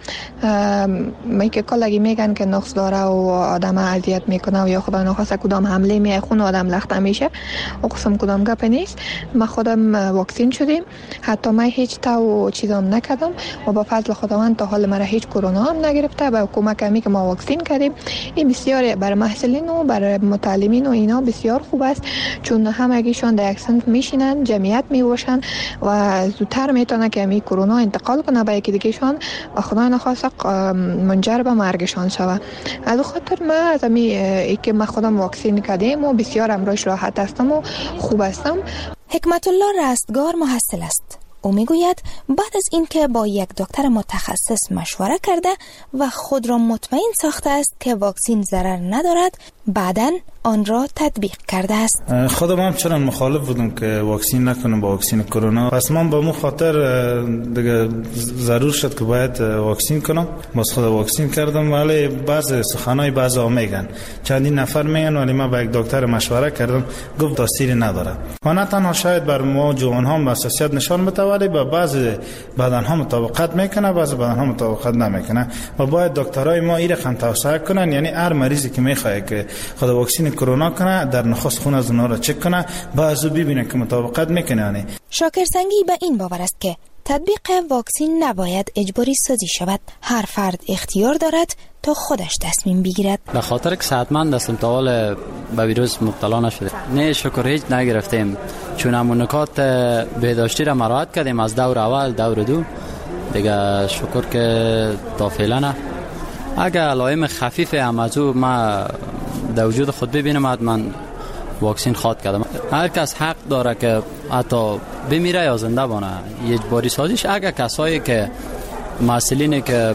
می که کلاگی میگن که نقص داره و آدم اذیت میکنه و یا خدا نخواسته کدام حمله می خون آدم لخته میشه و قسم کدام گپ نیست. من خودم واکسن شدیم، حتی من هیچ تا چیزام نکردم و با فضل خداوند تا حال مرا هیچ کرونا هم نگرفته. با کمک می که ما واکسن کردیم این بسیار برای محصلین و برای متعلمین و اینا بسیار خوب است، چون همگیشون در یک صنف میشینن جمعیت می باشن و زودتر میتونه که می کرونا انتقال کنه به یکی دیگهشان و خدا نخواسته منجر به مرگشان شود. از خاطر من از می که من خودم واکسن کردم و بسیار امروز راحت هستم و خوب هستم. حکمت الله رستگار محصل است. او میگوید بعد از اینکه با یک دکتر متخصص مشوره کرده و خود را مطمئن ساخته است که واکسن ضرر ندارد، بعداً آن را تطبیق کرده است. خودم هم چرا مخالف بودم که واکسن نکنم با واکسن کرونا، پس من به مو خاطر دیگه ضرور شد که باید واکسن کنم، باز خود واکسن کردم. ولی بعض سخنای بعضا میگن چندین نفر میگن ولی من با یک دکتر مشوره کردم گفت تاثیری نداره و نه تنها شاید بر ما جوان ها حساسیت نشان بده ولی با بعض بدن ها مطابقت میکنه بعض بدن ها مطابقت نمیکنه و باید دکترای ما این رقم توصیه کنن، یعنی هر مریضی که میخواد که خود واکسن کرونا کنه در نخست خون از اونها را چک کنه بعضو ببینه که مطابقت میکنه. یعنی شاکر سنگی به این باور است که تطبیق واکسن نباید اجباری سازی شود. هر فرد اختیار دارد تا خودش تصمیم بگیرد. به خاطر که صحتمند هستم تا حال به ویروس مبتلا نشده. نه شکر هیچ نگرفتیم، چون همون نکات بهداشتی را مراعات کردیم از دور اول دور دو دیگه شکر که تا فعلا نه. اگر علائم خفیف هم از او ما در وجود خود ببینم حتما واکسن خواد کردم. هر کس حق داره که حتی بمیره یا زنده بانه اجباری سازیش. اگر کسایی که مسئولینی که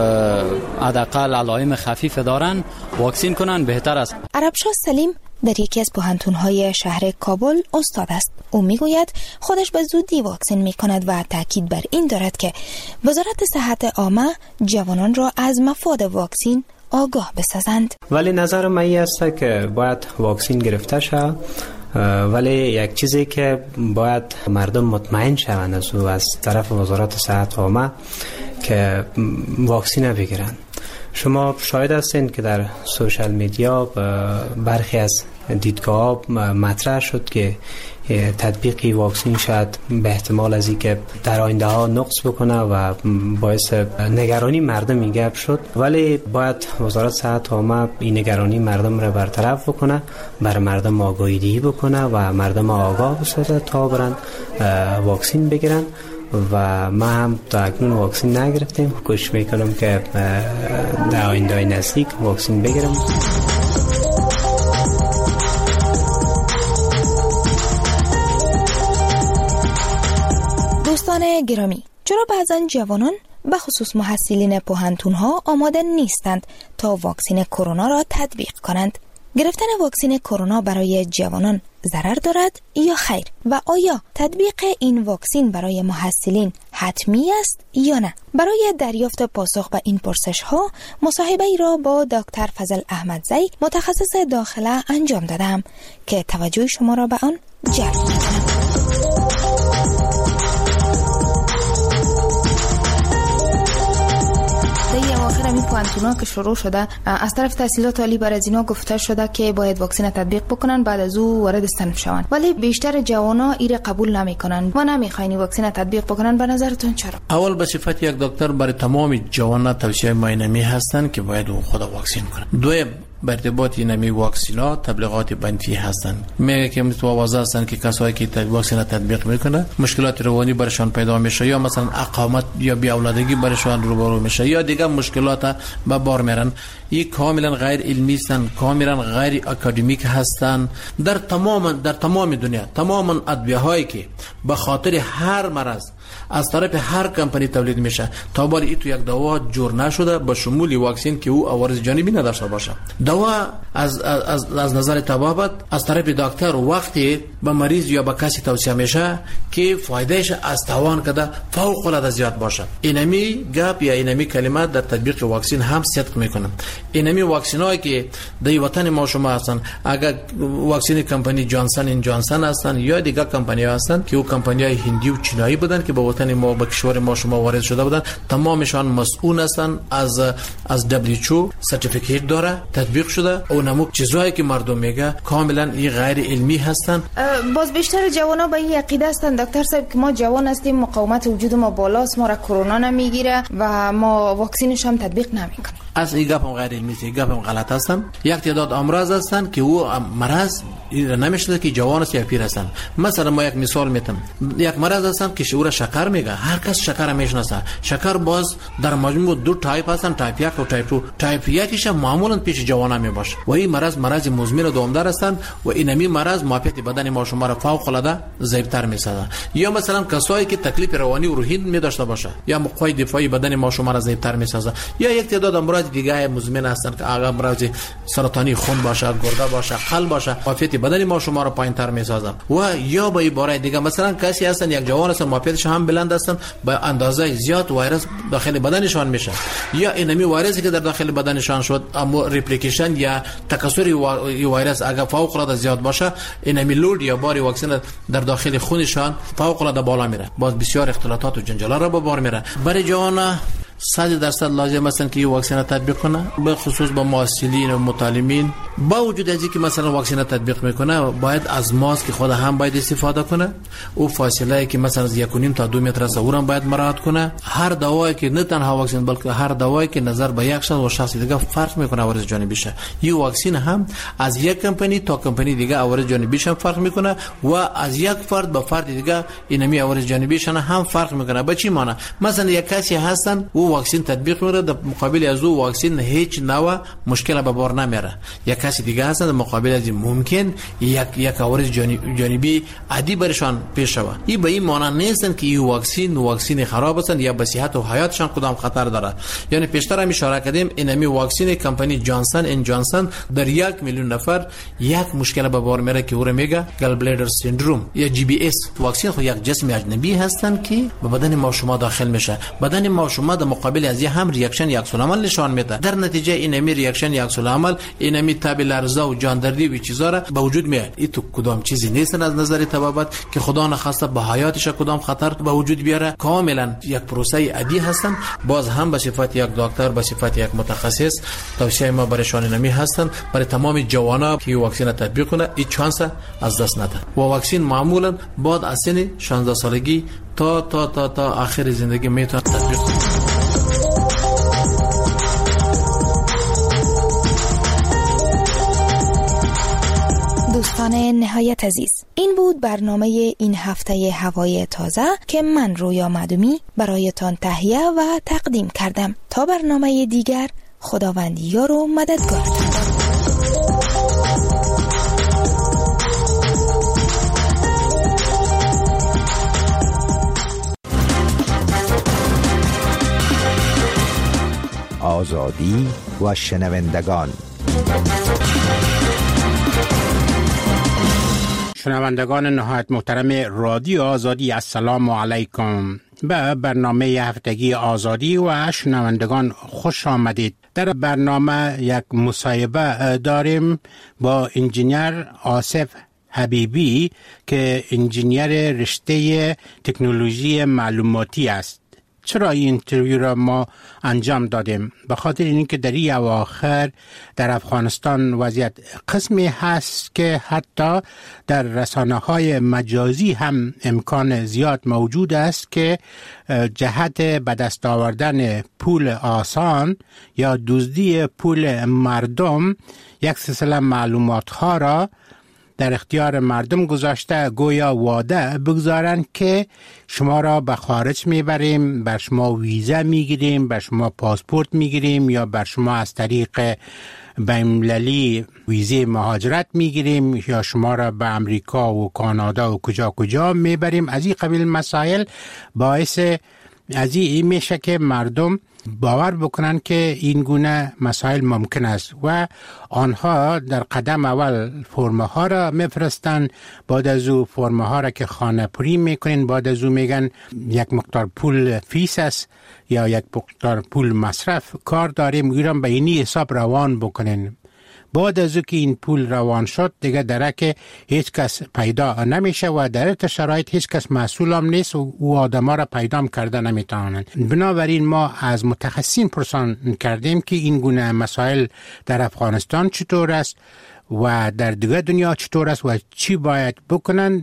حداقل علائم خفیف دارن واکسن کنن بهتر است. عربشاه سلیم در یکی از پوهنتون‌های شهر کابل استاد است. او میگوید خودش به زودی واکسن میکند و تاکید بر این دارد که وزارت صحت عامه جوانان را از مفاد واکسن آگاه بسازند. ولی نظر من این است که باید واکسن گرفته شود، ولی یک چیزی که باید مردم مطمئن شوند از از طرف وزارت صحت عامه که واکسن بگیرن، شما شاهد هستین که در سوشال میدیا برخی از دیدگاه مطرح شد که تطبیقی واکسین شاید به احتمال از این که در آینده ها نقص بکنه و باعث نگرانی مردم این شد، ولی باید وزارت صحت عامه این نگرانی مردم را برطرف بکنه، بر مردم آگاهی دهی بکنه و مردم آگاه بسازه تا برن واکسین بگیرن. و ما هم تا اکنون واکسین نگرفتیم، کوشش میکنم که در آینده نزدیک واکسین بگیرم. دوستان گرامی، چرا بعضا جوانان به خصوص محصلین پوهنتون‌ها آماده نیستند تا واکسین کرونا را تطبیق کنند؟ گرفتن واکسین کرونا برای جوانان ضرر دارد یا خیر؟ و آیا تطبیق این واکسین برای محصلین حتمی است یا نه؟ برای دریافت پاسخ به این پرسش ها مصاحبه ای را با دکتر فضل احمدزی متخصص داخله انجام دادم که توجه شما را به آن جلب می‌کنم. این پوانتونا که شروع شده از طرف تحصیلات عالی بر از اینا گفته شده که باید واکسن تطبیق بکنن، بعد از او وارد صنف شوند، ولی بیشتر جوانا ایره قبول نمیکنن و نمیخواین واکسن تطبیق بکنن. به نظرتون چرا؟ اول به صفت یک دکتر برای تمام جوانا توصیه معینمی هستند که باید اون خود واکسن کنن. دوم بر ارتباط نمی واکسینات تبلیغات منفی هستند، میگه که متواضع هستند که کسایی که واکسن تطبیق میکنه مشکلات روانی برشان پیدا میشه، یا مثلا اقامت یا بی اولادگی برشان روبرو میشه، یا دیگه مشکلات به بار میرن. این کاملا غیر علمی هستند، کاملا غیر اکادمیک هستند. در تمام در تمام دنیا تمام ادویه هایی که به خاطر هر مرض از طرف هر کمپانی تولید میشه تا بار ای تو یک دوا جور نشده به شمول واکسن که او عوارض جانبی نداشته باشه. دوا از از از نظر طبابت از طرف دکتر وقتی به مریض یا به کسی توصیه میشه که فایدهش از توان کده فوق العاده زیاد باشه. اینمی گپ یا اینمی کلمات در تطبیق واکسن هم صدق میکنه. اینمی واکسنایی که در وطن ما شما هستن، اگر واکسن کمپانی جانسن این جانسن هستن یا دیگر کمپانی هستن که او کمپانیای هندی و چینایی بودن که به وطن ما به کشور ما شما وارد شده بودن، تمامشان مسئول هستن از از دبلیو اچ او سرتیفیکیت داره، تطبیق شده. اونمو چیزایی که مردم میگه کاملا این غیر علمی هستن. باز بیشتر جوانا به این عقیده هستن دکتر صاحب که ما جوان هستیم، مقاومت وجود ما بالاست، ما را کرونا نمیگیره و ما واکسینش هم تطبیق نمیکنیم. از این گپ هم غیر علمی است، این گپ هم غلط هستن. یک تعداد امراض هستن که او مرض نمیشه که جوان است یا پیر هستن. مثلا ما یک مثال میتم، یک مرض هستن که شعور شکر میگه، هر کس شکر میشناسه. شکر باز در مجموع دو تایپ هستن، تایپ یک و تایپ دو. تایپ یکش معمولا پیش جوانا میباشه و این مرض مرض مزمن و دوامدار هستن و اینمی مرض معافیت بدن ما شما را فوق العاده ضعیف‌تر میسازه. یا مثلا کسایی که تکلیف روانی و روحی می داشته باشه یا مقوی دفاعی بدن ما شما را ضعیف‌تر میسازه. یا یک تعداد امراض دیگه مزمن هستن که اگر امراض سرطانی خون باشه، گرده باشه، قلب باشه، معافیت بدن ما شما را پایین‌تر میسازه. و یا به عبارت دیگه مثلا کسی هستن یک جوان هستن معافیتش هم بلند هستن، به اندازه زیاد ویروس داخل بدنشان میشه، یا اینمی ویروسی که در داخل بدنشان شد اما ریپلیکیشن یا تکثر ویروس اگر فوق العاده زیاد باشه، اینمی لود یا بار واکسن در داخل خونشان فوق العاده بالا میره، باز بسیار اختلالات و جنجالات را به بار میره. برای جوان صد درصد لازم است که این واکسن تطبیق کنه، به خصوص با معلمین و متعلمین. با وجود از اینکه مثلا واکسن تطبیق میکنه باید از ماسک خود هم باید استفاده کنه، او فاصله که مثلا از یک و نیم تا دو متر است اون باید مراعات کنه. هر دوایی که نه تنها واکسن بلکه هر دوایی که نظر به یک شخص و شخص دیگه فرق میکنه عوارض جانبیشه. این واکسن هم از یک کمپانی تا کمپانی دیگه عوارض جانبیش هم فرق میکنه و از یک فرد به فرد دیگه اینمی عوارض جانبیش هم فرق میکنه. به چی معنی؟ مثلا یک کسی هستن او واکسن تطبیق میره، در مقابل از او واکسن هیچ نوع مشکل به بار نمیاره. یک کسی دیگه هستن در مقابل از این ممکن یک یک عوارض جانبی عادی برشان پیش شود. این به این معنی نیستن که این واکسن واکسن خراب هستن یا به صحت و حیاتشان کدام خطر داره. یعنی پیشتر هم اشاره کردیم اینمی واکسن کمپانی جانسن ان جانسن در یک میلیون نفر یک مشکل به بار میاره که او میگه گال بلادر سیندروم یا جی بی اس. واکسن خود یک جسم اجنبی هستن که به بدن ما شما داخل میشه. بدن ما شما در مقابل از هم ریاکشن یک عکس العمل نشان میده. در نتیجه این می ریاکشن یک عکس العمل این می تب لرزه و جاندردی و چیزا را به وجود میاد. این تو کدام چیزی نیست از نظر طبابت که خدا نخواسته به حیاتش کدام خطر به وجود بیاره. کاملا یک پروسه عادی هستن. باز هم به صفت یک دکتر به صفت یک متخصص توصیه ما برایشان نمی هستن برای تمام جوانا که واکسن تطبیق کنه این چانس از دست نده. و واکسن معمولا بعد از سن شانزده سالگی تا تا تا تا آخر زندگی میتونه تطبیق کنه. دوستان نهایت عزیز، این بود برنامه این هفته هوای تازه که من رویا معدومی برایتان تهیه و تقدیم کردم. تا برنامه دیگر، خداوند یار و مددگارتان. آزادی و شنوندگان. شنوندگان نهایت محترم رادیو آزادی، السلام علیکم. به برنامه هفتگی آزادی و شنوندگان خوش آمدید. در برنامه یک مصاحبه داریم با انجینیر آصف حبیبی که انجینیر رشته تکنولوژی معلوماتی است. چرا این اینترویو را ما انجام دادیم؟ به خاطر اینکه در این اواخر در افغانستان وضعیت قسمی هست که حتی در رسانه‌های مجازی هم امکان زیاد موجود است که جهت به دست آوردن پول آسان یا دزدی پول مردم یک سلسله معلومات ها را در اختیار مردم گذاشته، گویا وعده بگذارند که شما را به خارج میبریم، بر شما ویزا میگیریم، بر شما پاسپورت میگیریم یا بر شما از طریق بین‌المللی ویزه مهاجرت میگیریم یا شما را به امریکا و کانادا و کجا کجا میبریم. از این قبیل مسائل باعث از این میشه که مردم باور بکنن که این گونه مسائل ممکن است و آنها در قدم اول فرمه ها را میفرستن، بعد از او فرمه ها را که خانه پوری میکنین، بعد از او میگن یک مقدار پول فیس است یا یک مقدار پول مصرف کار داریم، میگن به اینی حساب روان بکنین. بعد از که این پول روان شد دیگه درک هیچ کس پیدا نمیشه و در این شرایط هیچ کس مسئول هم نیست و او آدم ها را پیدا کرده نمیتوانند. بنابراین ما از متخصصین پرسان کردیم که این گونه مسائل در افغانستان چطور است و در دیگر دنیا چطور است و چی باید بکنن.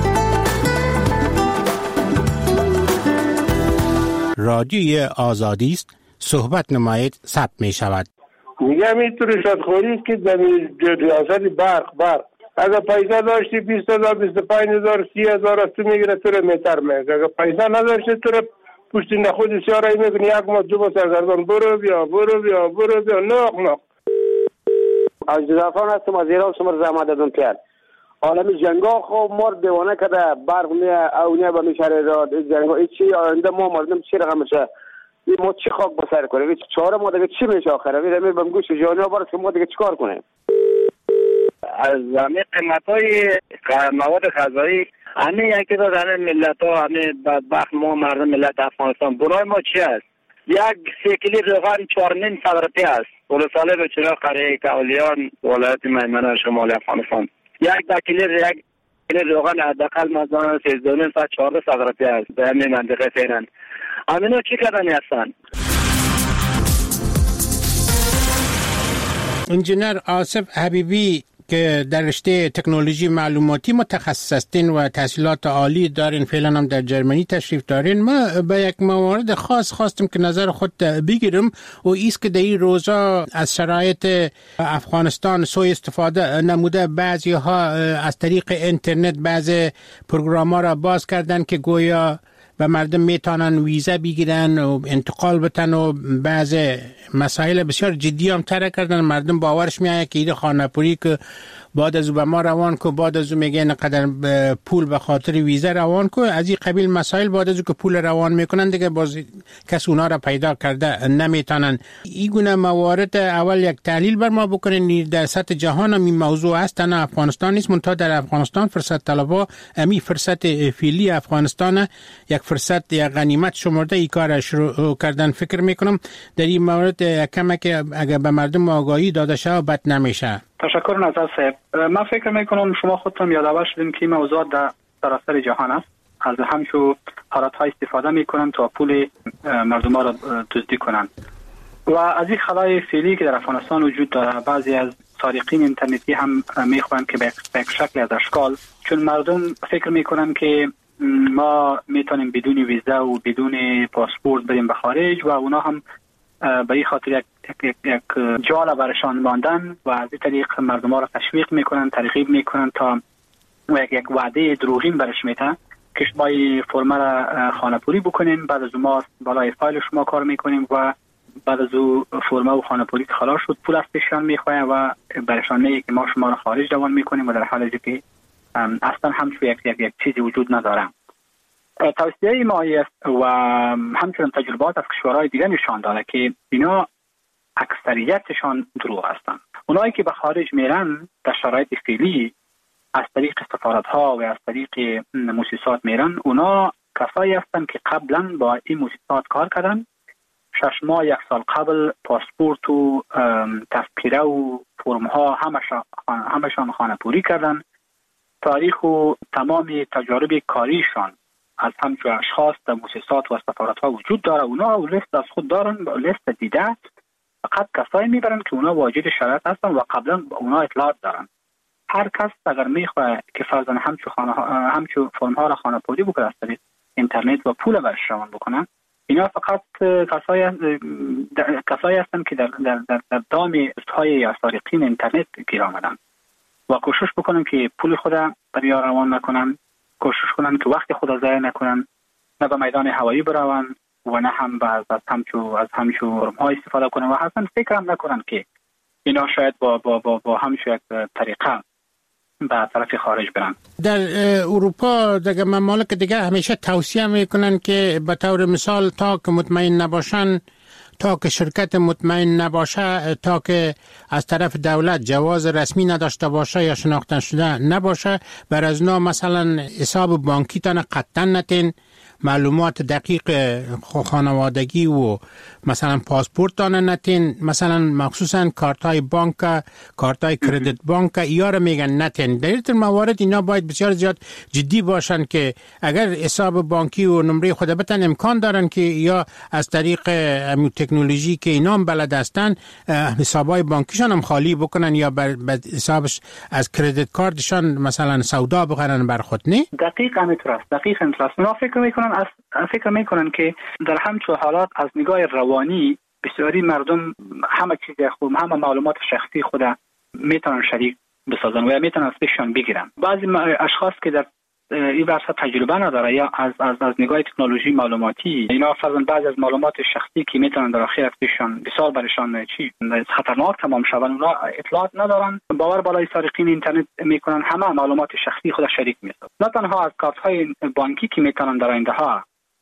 رادیوی آزادی است، صحبت نمایید ثبت می شود. میگم این تو رشوت خوری است که در ریاست برق برق اگر پیسه داشتی بیست هزار بیست و پنج هزار سی هزار از تو میگیره تو رو میترمه. اگر پیسه نداشتی تو رو پشت نخود سیارایی میکنی یک ماه دو ماه سرگردان برو بیا برو بیا برو بیا ناق ناق. از جزافان هستم از ایران شمار زحمت دادم کرد عالم جنگا خوب مرد دیوانه کده برق میه اونیه به میشاره را جنگا ایچی آینده ما مردم چی رقم میشه این ما چی خاک بسر کنیم چهار ما دیگه چی میشه آخره میره میره بهم گوش جانیا بارد که ما دیگه چیکار کنیم. از همه قیمت های مواد غذایی همه یکی داد همه ملت ها همه بدبخت ما مردم ملت افغانستان برای ما چی است؟ یک سه کیلو روغن چهار نیم صد روپیه است. ولو ساله به چرا قریه کولیان ولایت میمنه شمال افغانستان یک ده کیلو یک کیلو روغن حداقل مثلا سیزده و نیم صد چهارده صد روپیه است. به همین منطقه فعلا همینا چی کردنی هستن؟ انجینیر آصف حبیبی که در رشته تکنولوژی معلوماتی متخصص هستین و تحصیلات عالی دارین، فعلا هم در جرمنی تشریف دارین. ما به یک موارد خاص خواستم که نظر خود بگیرم و ایست که در این روزا از شرایط افغانستان سوء استفاده نموده. بعضی ها از طریق اینترنت بعضی پروگرام ها را باز کردن که گویا و مردم میتونن ویزا بگیرن و انتقال بتن و بعض مسائل بسیار جدی هم تره کردن. مردم باورش میآید که این خانه پوری که بعد از او به ما روان کو، بعد از او میگه اینقدر پول به خاطر ویزا روان کو. از این قبیل مسائل بعد از او که پول روان میکنن دیگه باز کس اونا را پیدا کرده نمیتونن. این گونه موارد اول یک تحلیل بر ما بکنین. در سطح جهان هم این موضوع هست، نه افغانستان نیست، منتها در افغانستان فرصت طلبا امی فرصت فعلی افغانستان یک فرصت یک غنیمت شمرده ای کار شروع کردن. فکر میکنم در این مورد کمک اگر به مردم آگاهی داده شه بد نمیشه. تشکر نظر صاحب. من فکر میکنم شما خودتون یادآور شدین که این موضوع در سراسر جهان است. از همشو حالت‌ها استفاده میکنن تا پول مردم را دزدی کنن و از این خلای فعلی که در افغانستان وجود داره بعضی از سارقین اینترنتی هم میخوان که به یک شکل از اشکال، چون مردم فکر میکنن که ما میتونیم بدون ویزا و بدون پاسپورت بریم به خارج و اونا هم به این خاطر یک, یک, یک جال برشان ماندن و از این طریق مردم ها را تشویق میکنن، ترغیب میکنن تا و یک, یک وعده دروغین برش میتن که شما فرم را خانه پوری بکنین، بعد از ما بالای فایل شما کار میکنیم و بعد از او فرم و خانه پوری که خلاص شد پول از پیششان میخواهیم و برشان میگه که ما شما را خارج روان میکنیم و در حالی که اصلا همچون یک, یک, یک چیزی وجود نداره. توصیه ما است و همچنین تجربات از کشورهای دیگر نشان داده که اینا اکثریتشان دروغ هستند. اونایی که به خارج میرن در شرایط فعلی از طریق سفارت‌ها و از طریق مؤسسات میرن، اونا کسایی هستند که قبلا با این مؤسسات کار کردن، شش ماه یک سال قبل پاسپورت و تذکره و فرم ها همشان همشان خانه پوری کردن، تاریخ و تمام تجارب کاریشان از همچون اشخاص در مؤسسات و سفارت ها وجود داره. اونا لیست از خود دارن، لیست دیده، فقط کسایی میبرن که اونا واجد شرایط هستن و قبلا اونا اطلاعات دارن. هر کس اگر میخواد که فرضاً همچون خانه همچون فرم ها را خانه پوری بکنه از طریق اینترنت و پول برش روان بکنن، اینا فقط کسایی کسایی هستن که در در در, در دام های سارقین اینترنت گیر آمدن و کوشش بکنن که پول خود برای روان نکنن، کوشش کنن که وقت خود ضایع نکنن، نه به میدان هوایی برون و نه هم از از همچو از همچو فرم‌ها استفاده کنن و اصلا فکر هم نکنن که اینا شاید با با با, با همچو یک طریقه به طرف خارج برن. در اروپا در ممالک دیگه همیشه توصیه میکنن که به طور مثال تا که مطمئن نباشن، تا که شرکت مطمئن نباشه، تا که از طرف دولت جواز رسمی نداشته باشه یا شناخته شده نباشه، بر از نو مثلا حساب بانکی تان قطعا نتین، معلومات دقیق خانوادگی و مثلا پاسپورت تان نتین، مثلا مخصوصا کارت های بانک، کارت های کردیت بانک یا را میگن نتین. در این موارد اینا باید بسیار زیاد جدی باشن که اگر حساب بانکی و نمره خود بتن امکان دارن که یا از طریق تکنولوژی که اینا هم بلد هستن حسابای بانکیشان هم خالی بکنن یا بر حسابش از کردیت کارتشان مثلا سودا بخرن بر خود. نه دقیق همینطور است، دقیق همینطور است. اونا فکر میکنن از فکر میکنن که در همچون حالات از نگاه روانی بسیاری مردم همه چیز خود، همه معلومات شخصی خود میتونن شریک بسازن و یا میتونن از پیششان بگیرن. بعضی اشخاص که در این ورثه تجربه نداره یا از از از نگاه تکنولوژی معلوماتی، اینا فرضاً بعضی از معلومات شخصی که میتونن در آخر از پیششان بسیار برشان چی خطرناک تمام شون، اونا اطلاعات ندارن، باور بالای سارقین اینترنت میکنن، همه معلومات شخصی خود شریک میسازن. نه تنها از کارت های بانکی که میتونن در آینده ها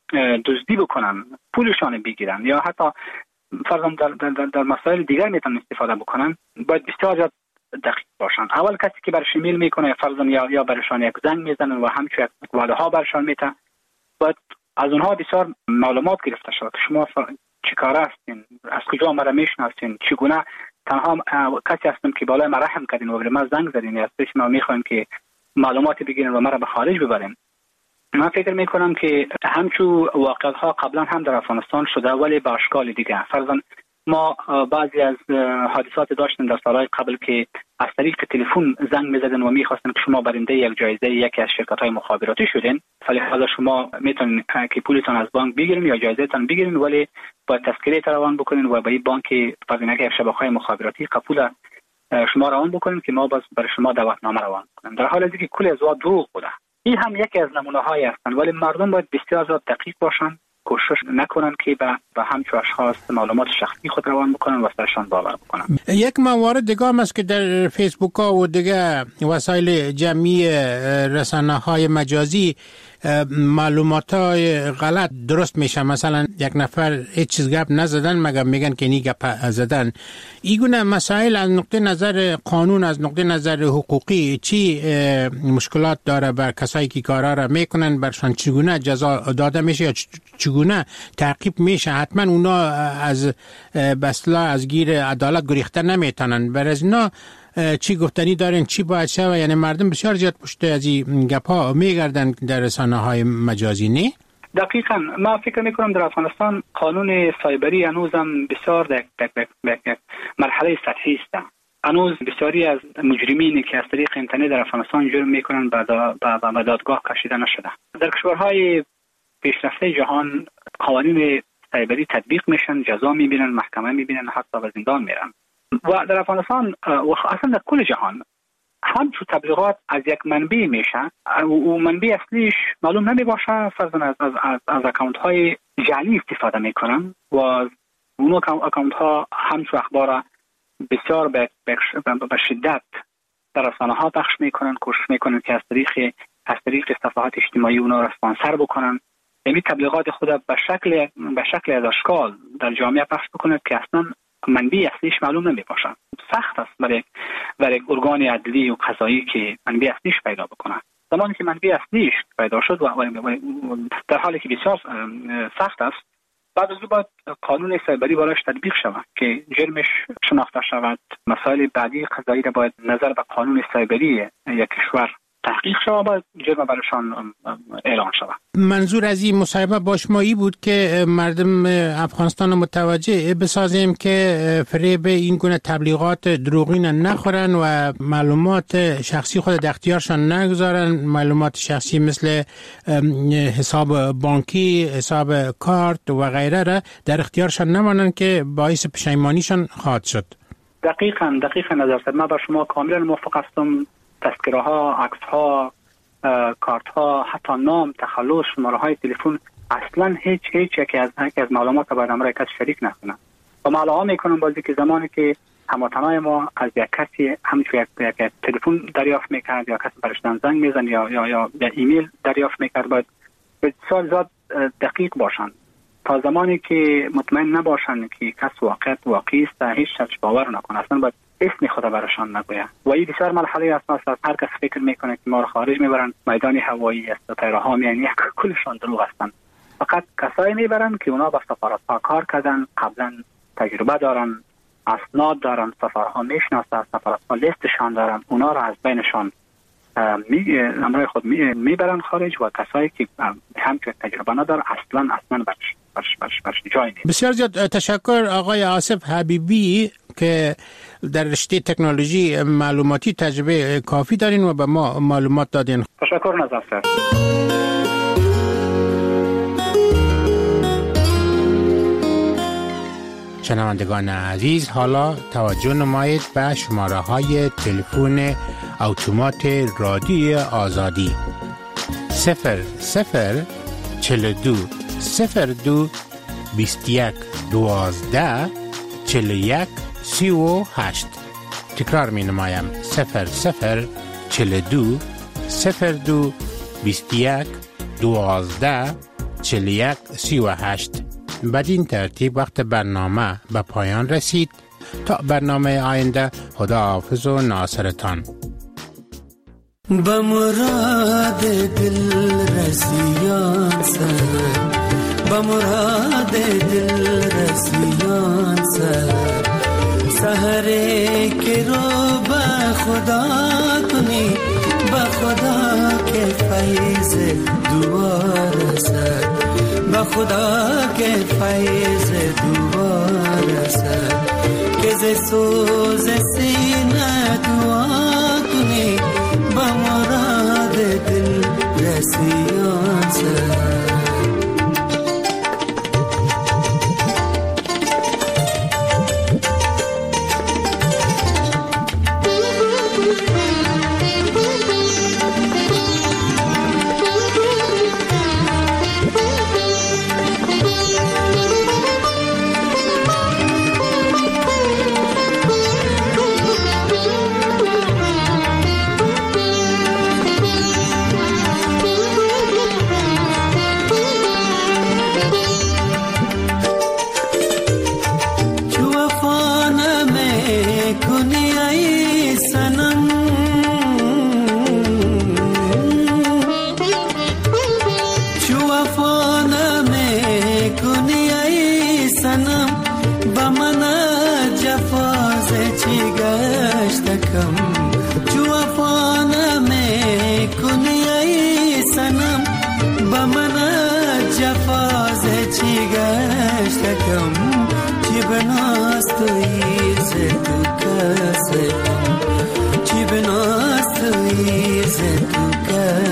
دزدی بکنن، پولشان بگیرن یا حتی فرضاً در, در, در, در مسائل دیگر میتونن استفاده بکنن، باید بسیار زیاد دقیق باشن. اول کسی که برش ایمیل میکنه فرضاً یا یا برشان یک زنگ میزنن و همچون یک وعده ها برشان میته، باید از اونها بسیار معلومات گرفته شود. شما چه کاره هستین، از کجا مرا میشناسین، چگونه تنها کسی هستم که بالای ما رحم کردین و به ما زنگ زدین، از پیش ما میخوایم که معلومات بگیرین و مرا به خارج ببرین. من فکر میکنم که همچون واقعیت ها قبلا هم در افغانستان شده ولی با اشکال دیگه. فرضاً ما بعضی از حادثات داشتیم در سالهای قبل که از طریق تلفن زنگ میزدن و میخواستن که شما برنده یک جایزه یکی از شرکت‌های مخابراتی شدین، فلذا شما میتونین که پولتون از بانک بگیرین یا جایزه‌تون بگیرین، ولی با تذکره روان بکنین و با این بانک فرضاً که شبکه‌های مخابراتی قبول شما روان بکنین که ما باز برای شما دعوتنامه روان کنیم، در حالی که کل از دروغ بوده. این هم یکی از نمونه‌های هستند، ولی مردم باید بسیار زیاد دقیق باشن کوشش نکنند که به به همچون اشخاص معلومات شخصی خود روان بکنن و سرشان باور بکنن. یک موارد دیگه هم است که در فیسبوک ها و دیگه وسایل جمعی رسانه های مجازی معلومات های غلط درست میشه. مثلا یک نفر هیچ چیز گپ نزدن مگر میگن که نی گپ زدن. این گونه مسائل از نقطه نظر قانون، از نقطه نظر حقوقی چی مشکلات داره بر کسایی که کارا را میکنن؟ برشان چگونه جزا داده میشه یا چگونه تعقیب میشه؟ حتما اونا از بسلا از گیر عدالت گریخته نمیتونن. بر از اینا چی گفتنی دارین؟ چی باید شود؟ یعنی مردم بسیار زیاد پشت از این گپا میگردن در رسانه های مجازی، نه؟ دقیقاً ما فکر میکنم در افغانستان قانون سایبری هنوزم بسیار در مرحله سطحی است. هنوز بسیاری از مجرمینی که از طریق اینترنت در افغانستان جرم میکنن به دادگاه کشیده نشده. در کشورهای پیشرفته جهان قوانین سایبری تطبیق میشن، جزا میبینن، محکمه میبینن، حتی به زندان میرن. و در افغانستان و اصلا در کل جهان همچون تبلیغات از یک منبع میشه و منبع اصلیش معلوم نمی باشه، فرضاً از از از, از اکانت های جعلی استفاده میکنن و اون اکانت ها همچون اخبار بسیار به به شدت در رسانه ها پخش میکنن، کوشش میکنن که از طریق از طریق صفحات اجتماعی اونا را اسپانسر بکنن. یعنی تبلیغات خود به شکل به شکل از اشکال در جامعه پخش بکنه که اصلا منبع اصلیش معلوم نمی باشه. سخت است برای برای ارگان عدلی و قضایی که منبع اصلیش پیدا بکنه. زمانی که منبع اصلیش پیدا شد و در حالی که بسیار سخت است، بعد از اون باید قانون سایبری براش تطبیق شود که جرمش شناخته شود. مسائل بعدی قضایی را باید نظر به قانون سایبری یک کشور تحقیق شود، باید جرم برایشان اعلان شود. منظور از این مصاحبه با شما ای بود که مردم افغانستان متوجه بسازیم که فریب این گونه تبلیغات دروغین نخورن و معلومات شخصی خود در اختیارشان نگذارن. معلومات شخصی مثل حساب بانکی، حساب کارت و غیره را در اختیارشان نمانن که باعث پشیمانیشان خواهد شد. دقیقاً دقیقاً نظر صاحب، من با شما کاملا موافق هستم. تذکره ها، عکس ها، کارت ها، حتی نام، تخلص، شماره های تلفن، اصلا هیچ هیچ یکی از یکی از معلومات باید امرای کس شریک نکنن. و معلومه میکنم بازی که زمانی که هموطنای ما از یک کسی همچون یک, یک تلفن دریافت میکرد یا کسی برش زنگ میزن یا یا یا, یا ایمیل دریافت میکرد، باید بسیار زیاد دقیق باشن تا زمانی که مطمئن نباشن که کس واقعیت واقعی است هیچ شخص باور نکنه، اصلا باید اسم خدا برشان نگوید. و این بسیار مرحله است. هر کس فکر میکنه که ما رو خارج میبرن میدان هوایی است، طیارها میان، یک کلشان دروغ هستند. فقط کسایی میبرن که اونا با سفارت‌ها کار کردن، قبلا تجربه دارن، اسناد دارن، سفارت‌ها میشناسن، سفارت‌ها لیستشان دارن، اونا را از بینشان می امرای خود میبرن خارج و کسایی که همچون تجربه نداره اصلا اصلا برش برش برش, برش جای نیست. بسیار زیاد تشکر آقای آصف حبیبی که در رشته تکنولوژی معلوماتی تجربه کافی دارین و به ما معلومات دادین. تشکر نظر سر. شنوندگان عزیز، حالا توجه نمایید به شماره های تلفن اتومات رادیوی آزادی صفر صفر چهل و دو صفر دو بیست و یک دوازده چهل و یک سی و هشت. تکرار می نمایم صفر صفر چهل و دو صفر دو بیست و یک دوازده چهل و یک سی و هشت. بدین ترتیب وقت برنامه به پایان رسید. تا برنامه آینده، خدا حافظ و ناصرتان. بمراد دل رسیان سر، بمراد دل رسیان سر، سحره که رو به خدا کنی، به خدا که فیض دوار سر، به خدا که فیض دوار سر، که ز سوز سینه دعا کنی، به مراد دل رسیان سر. توی ز تو کس چی بناست توی ز تو کس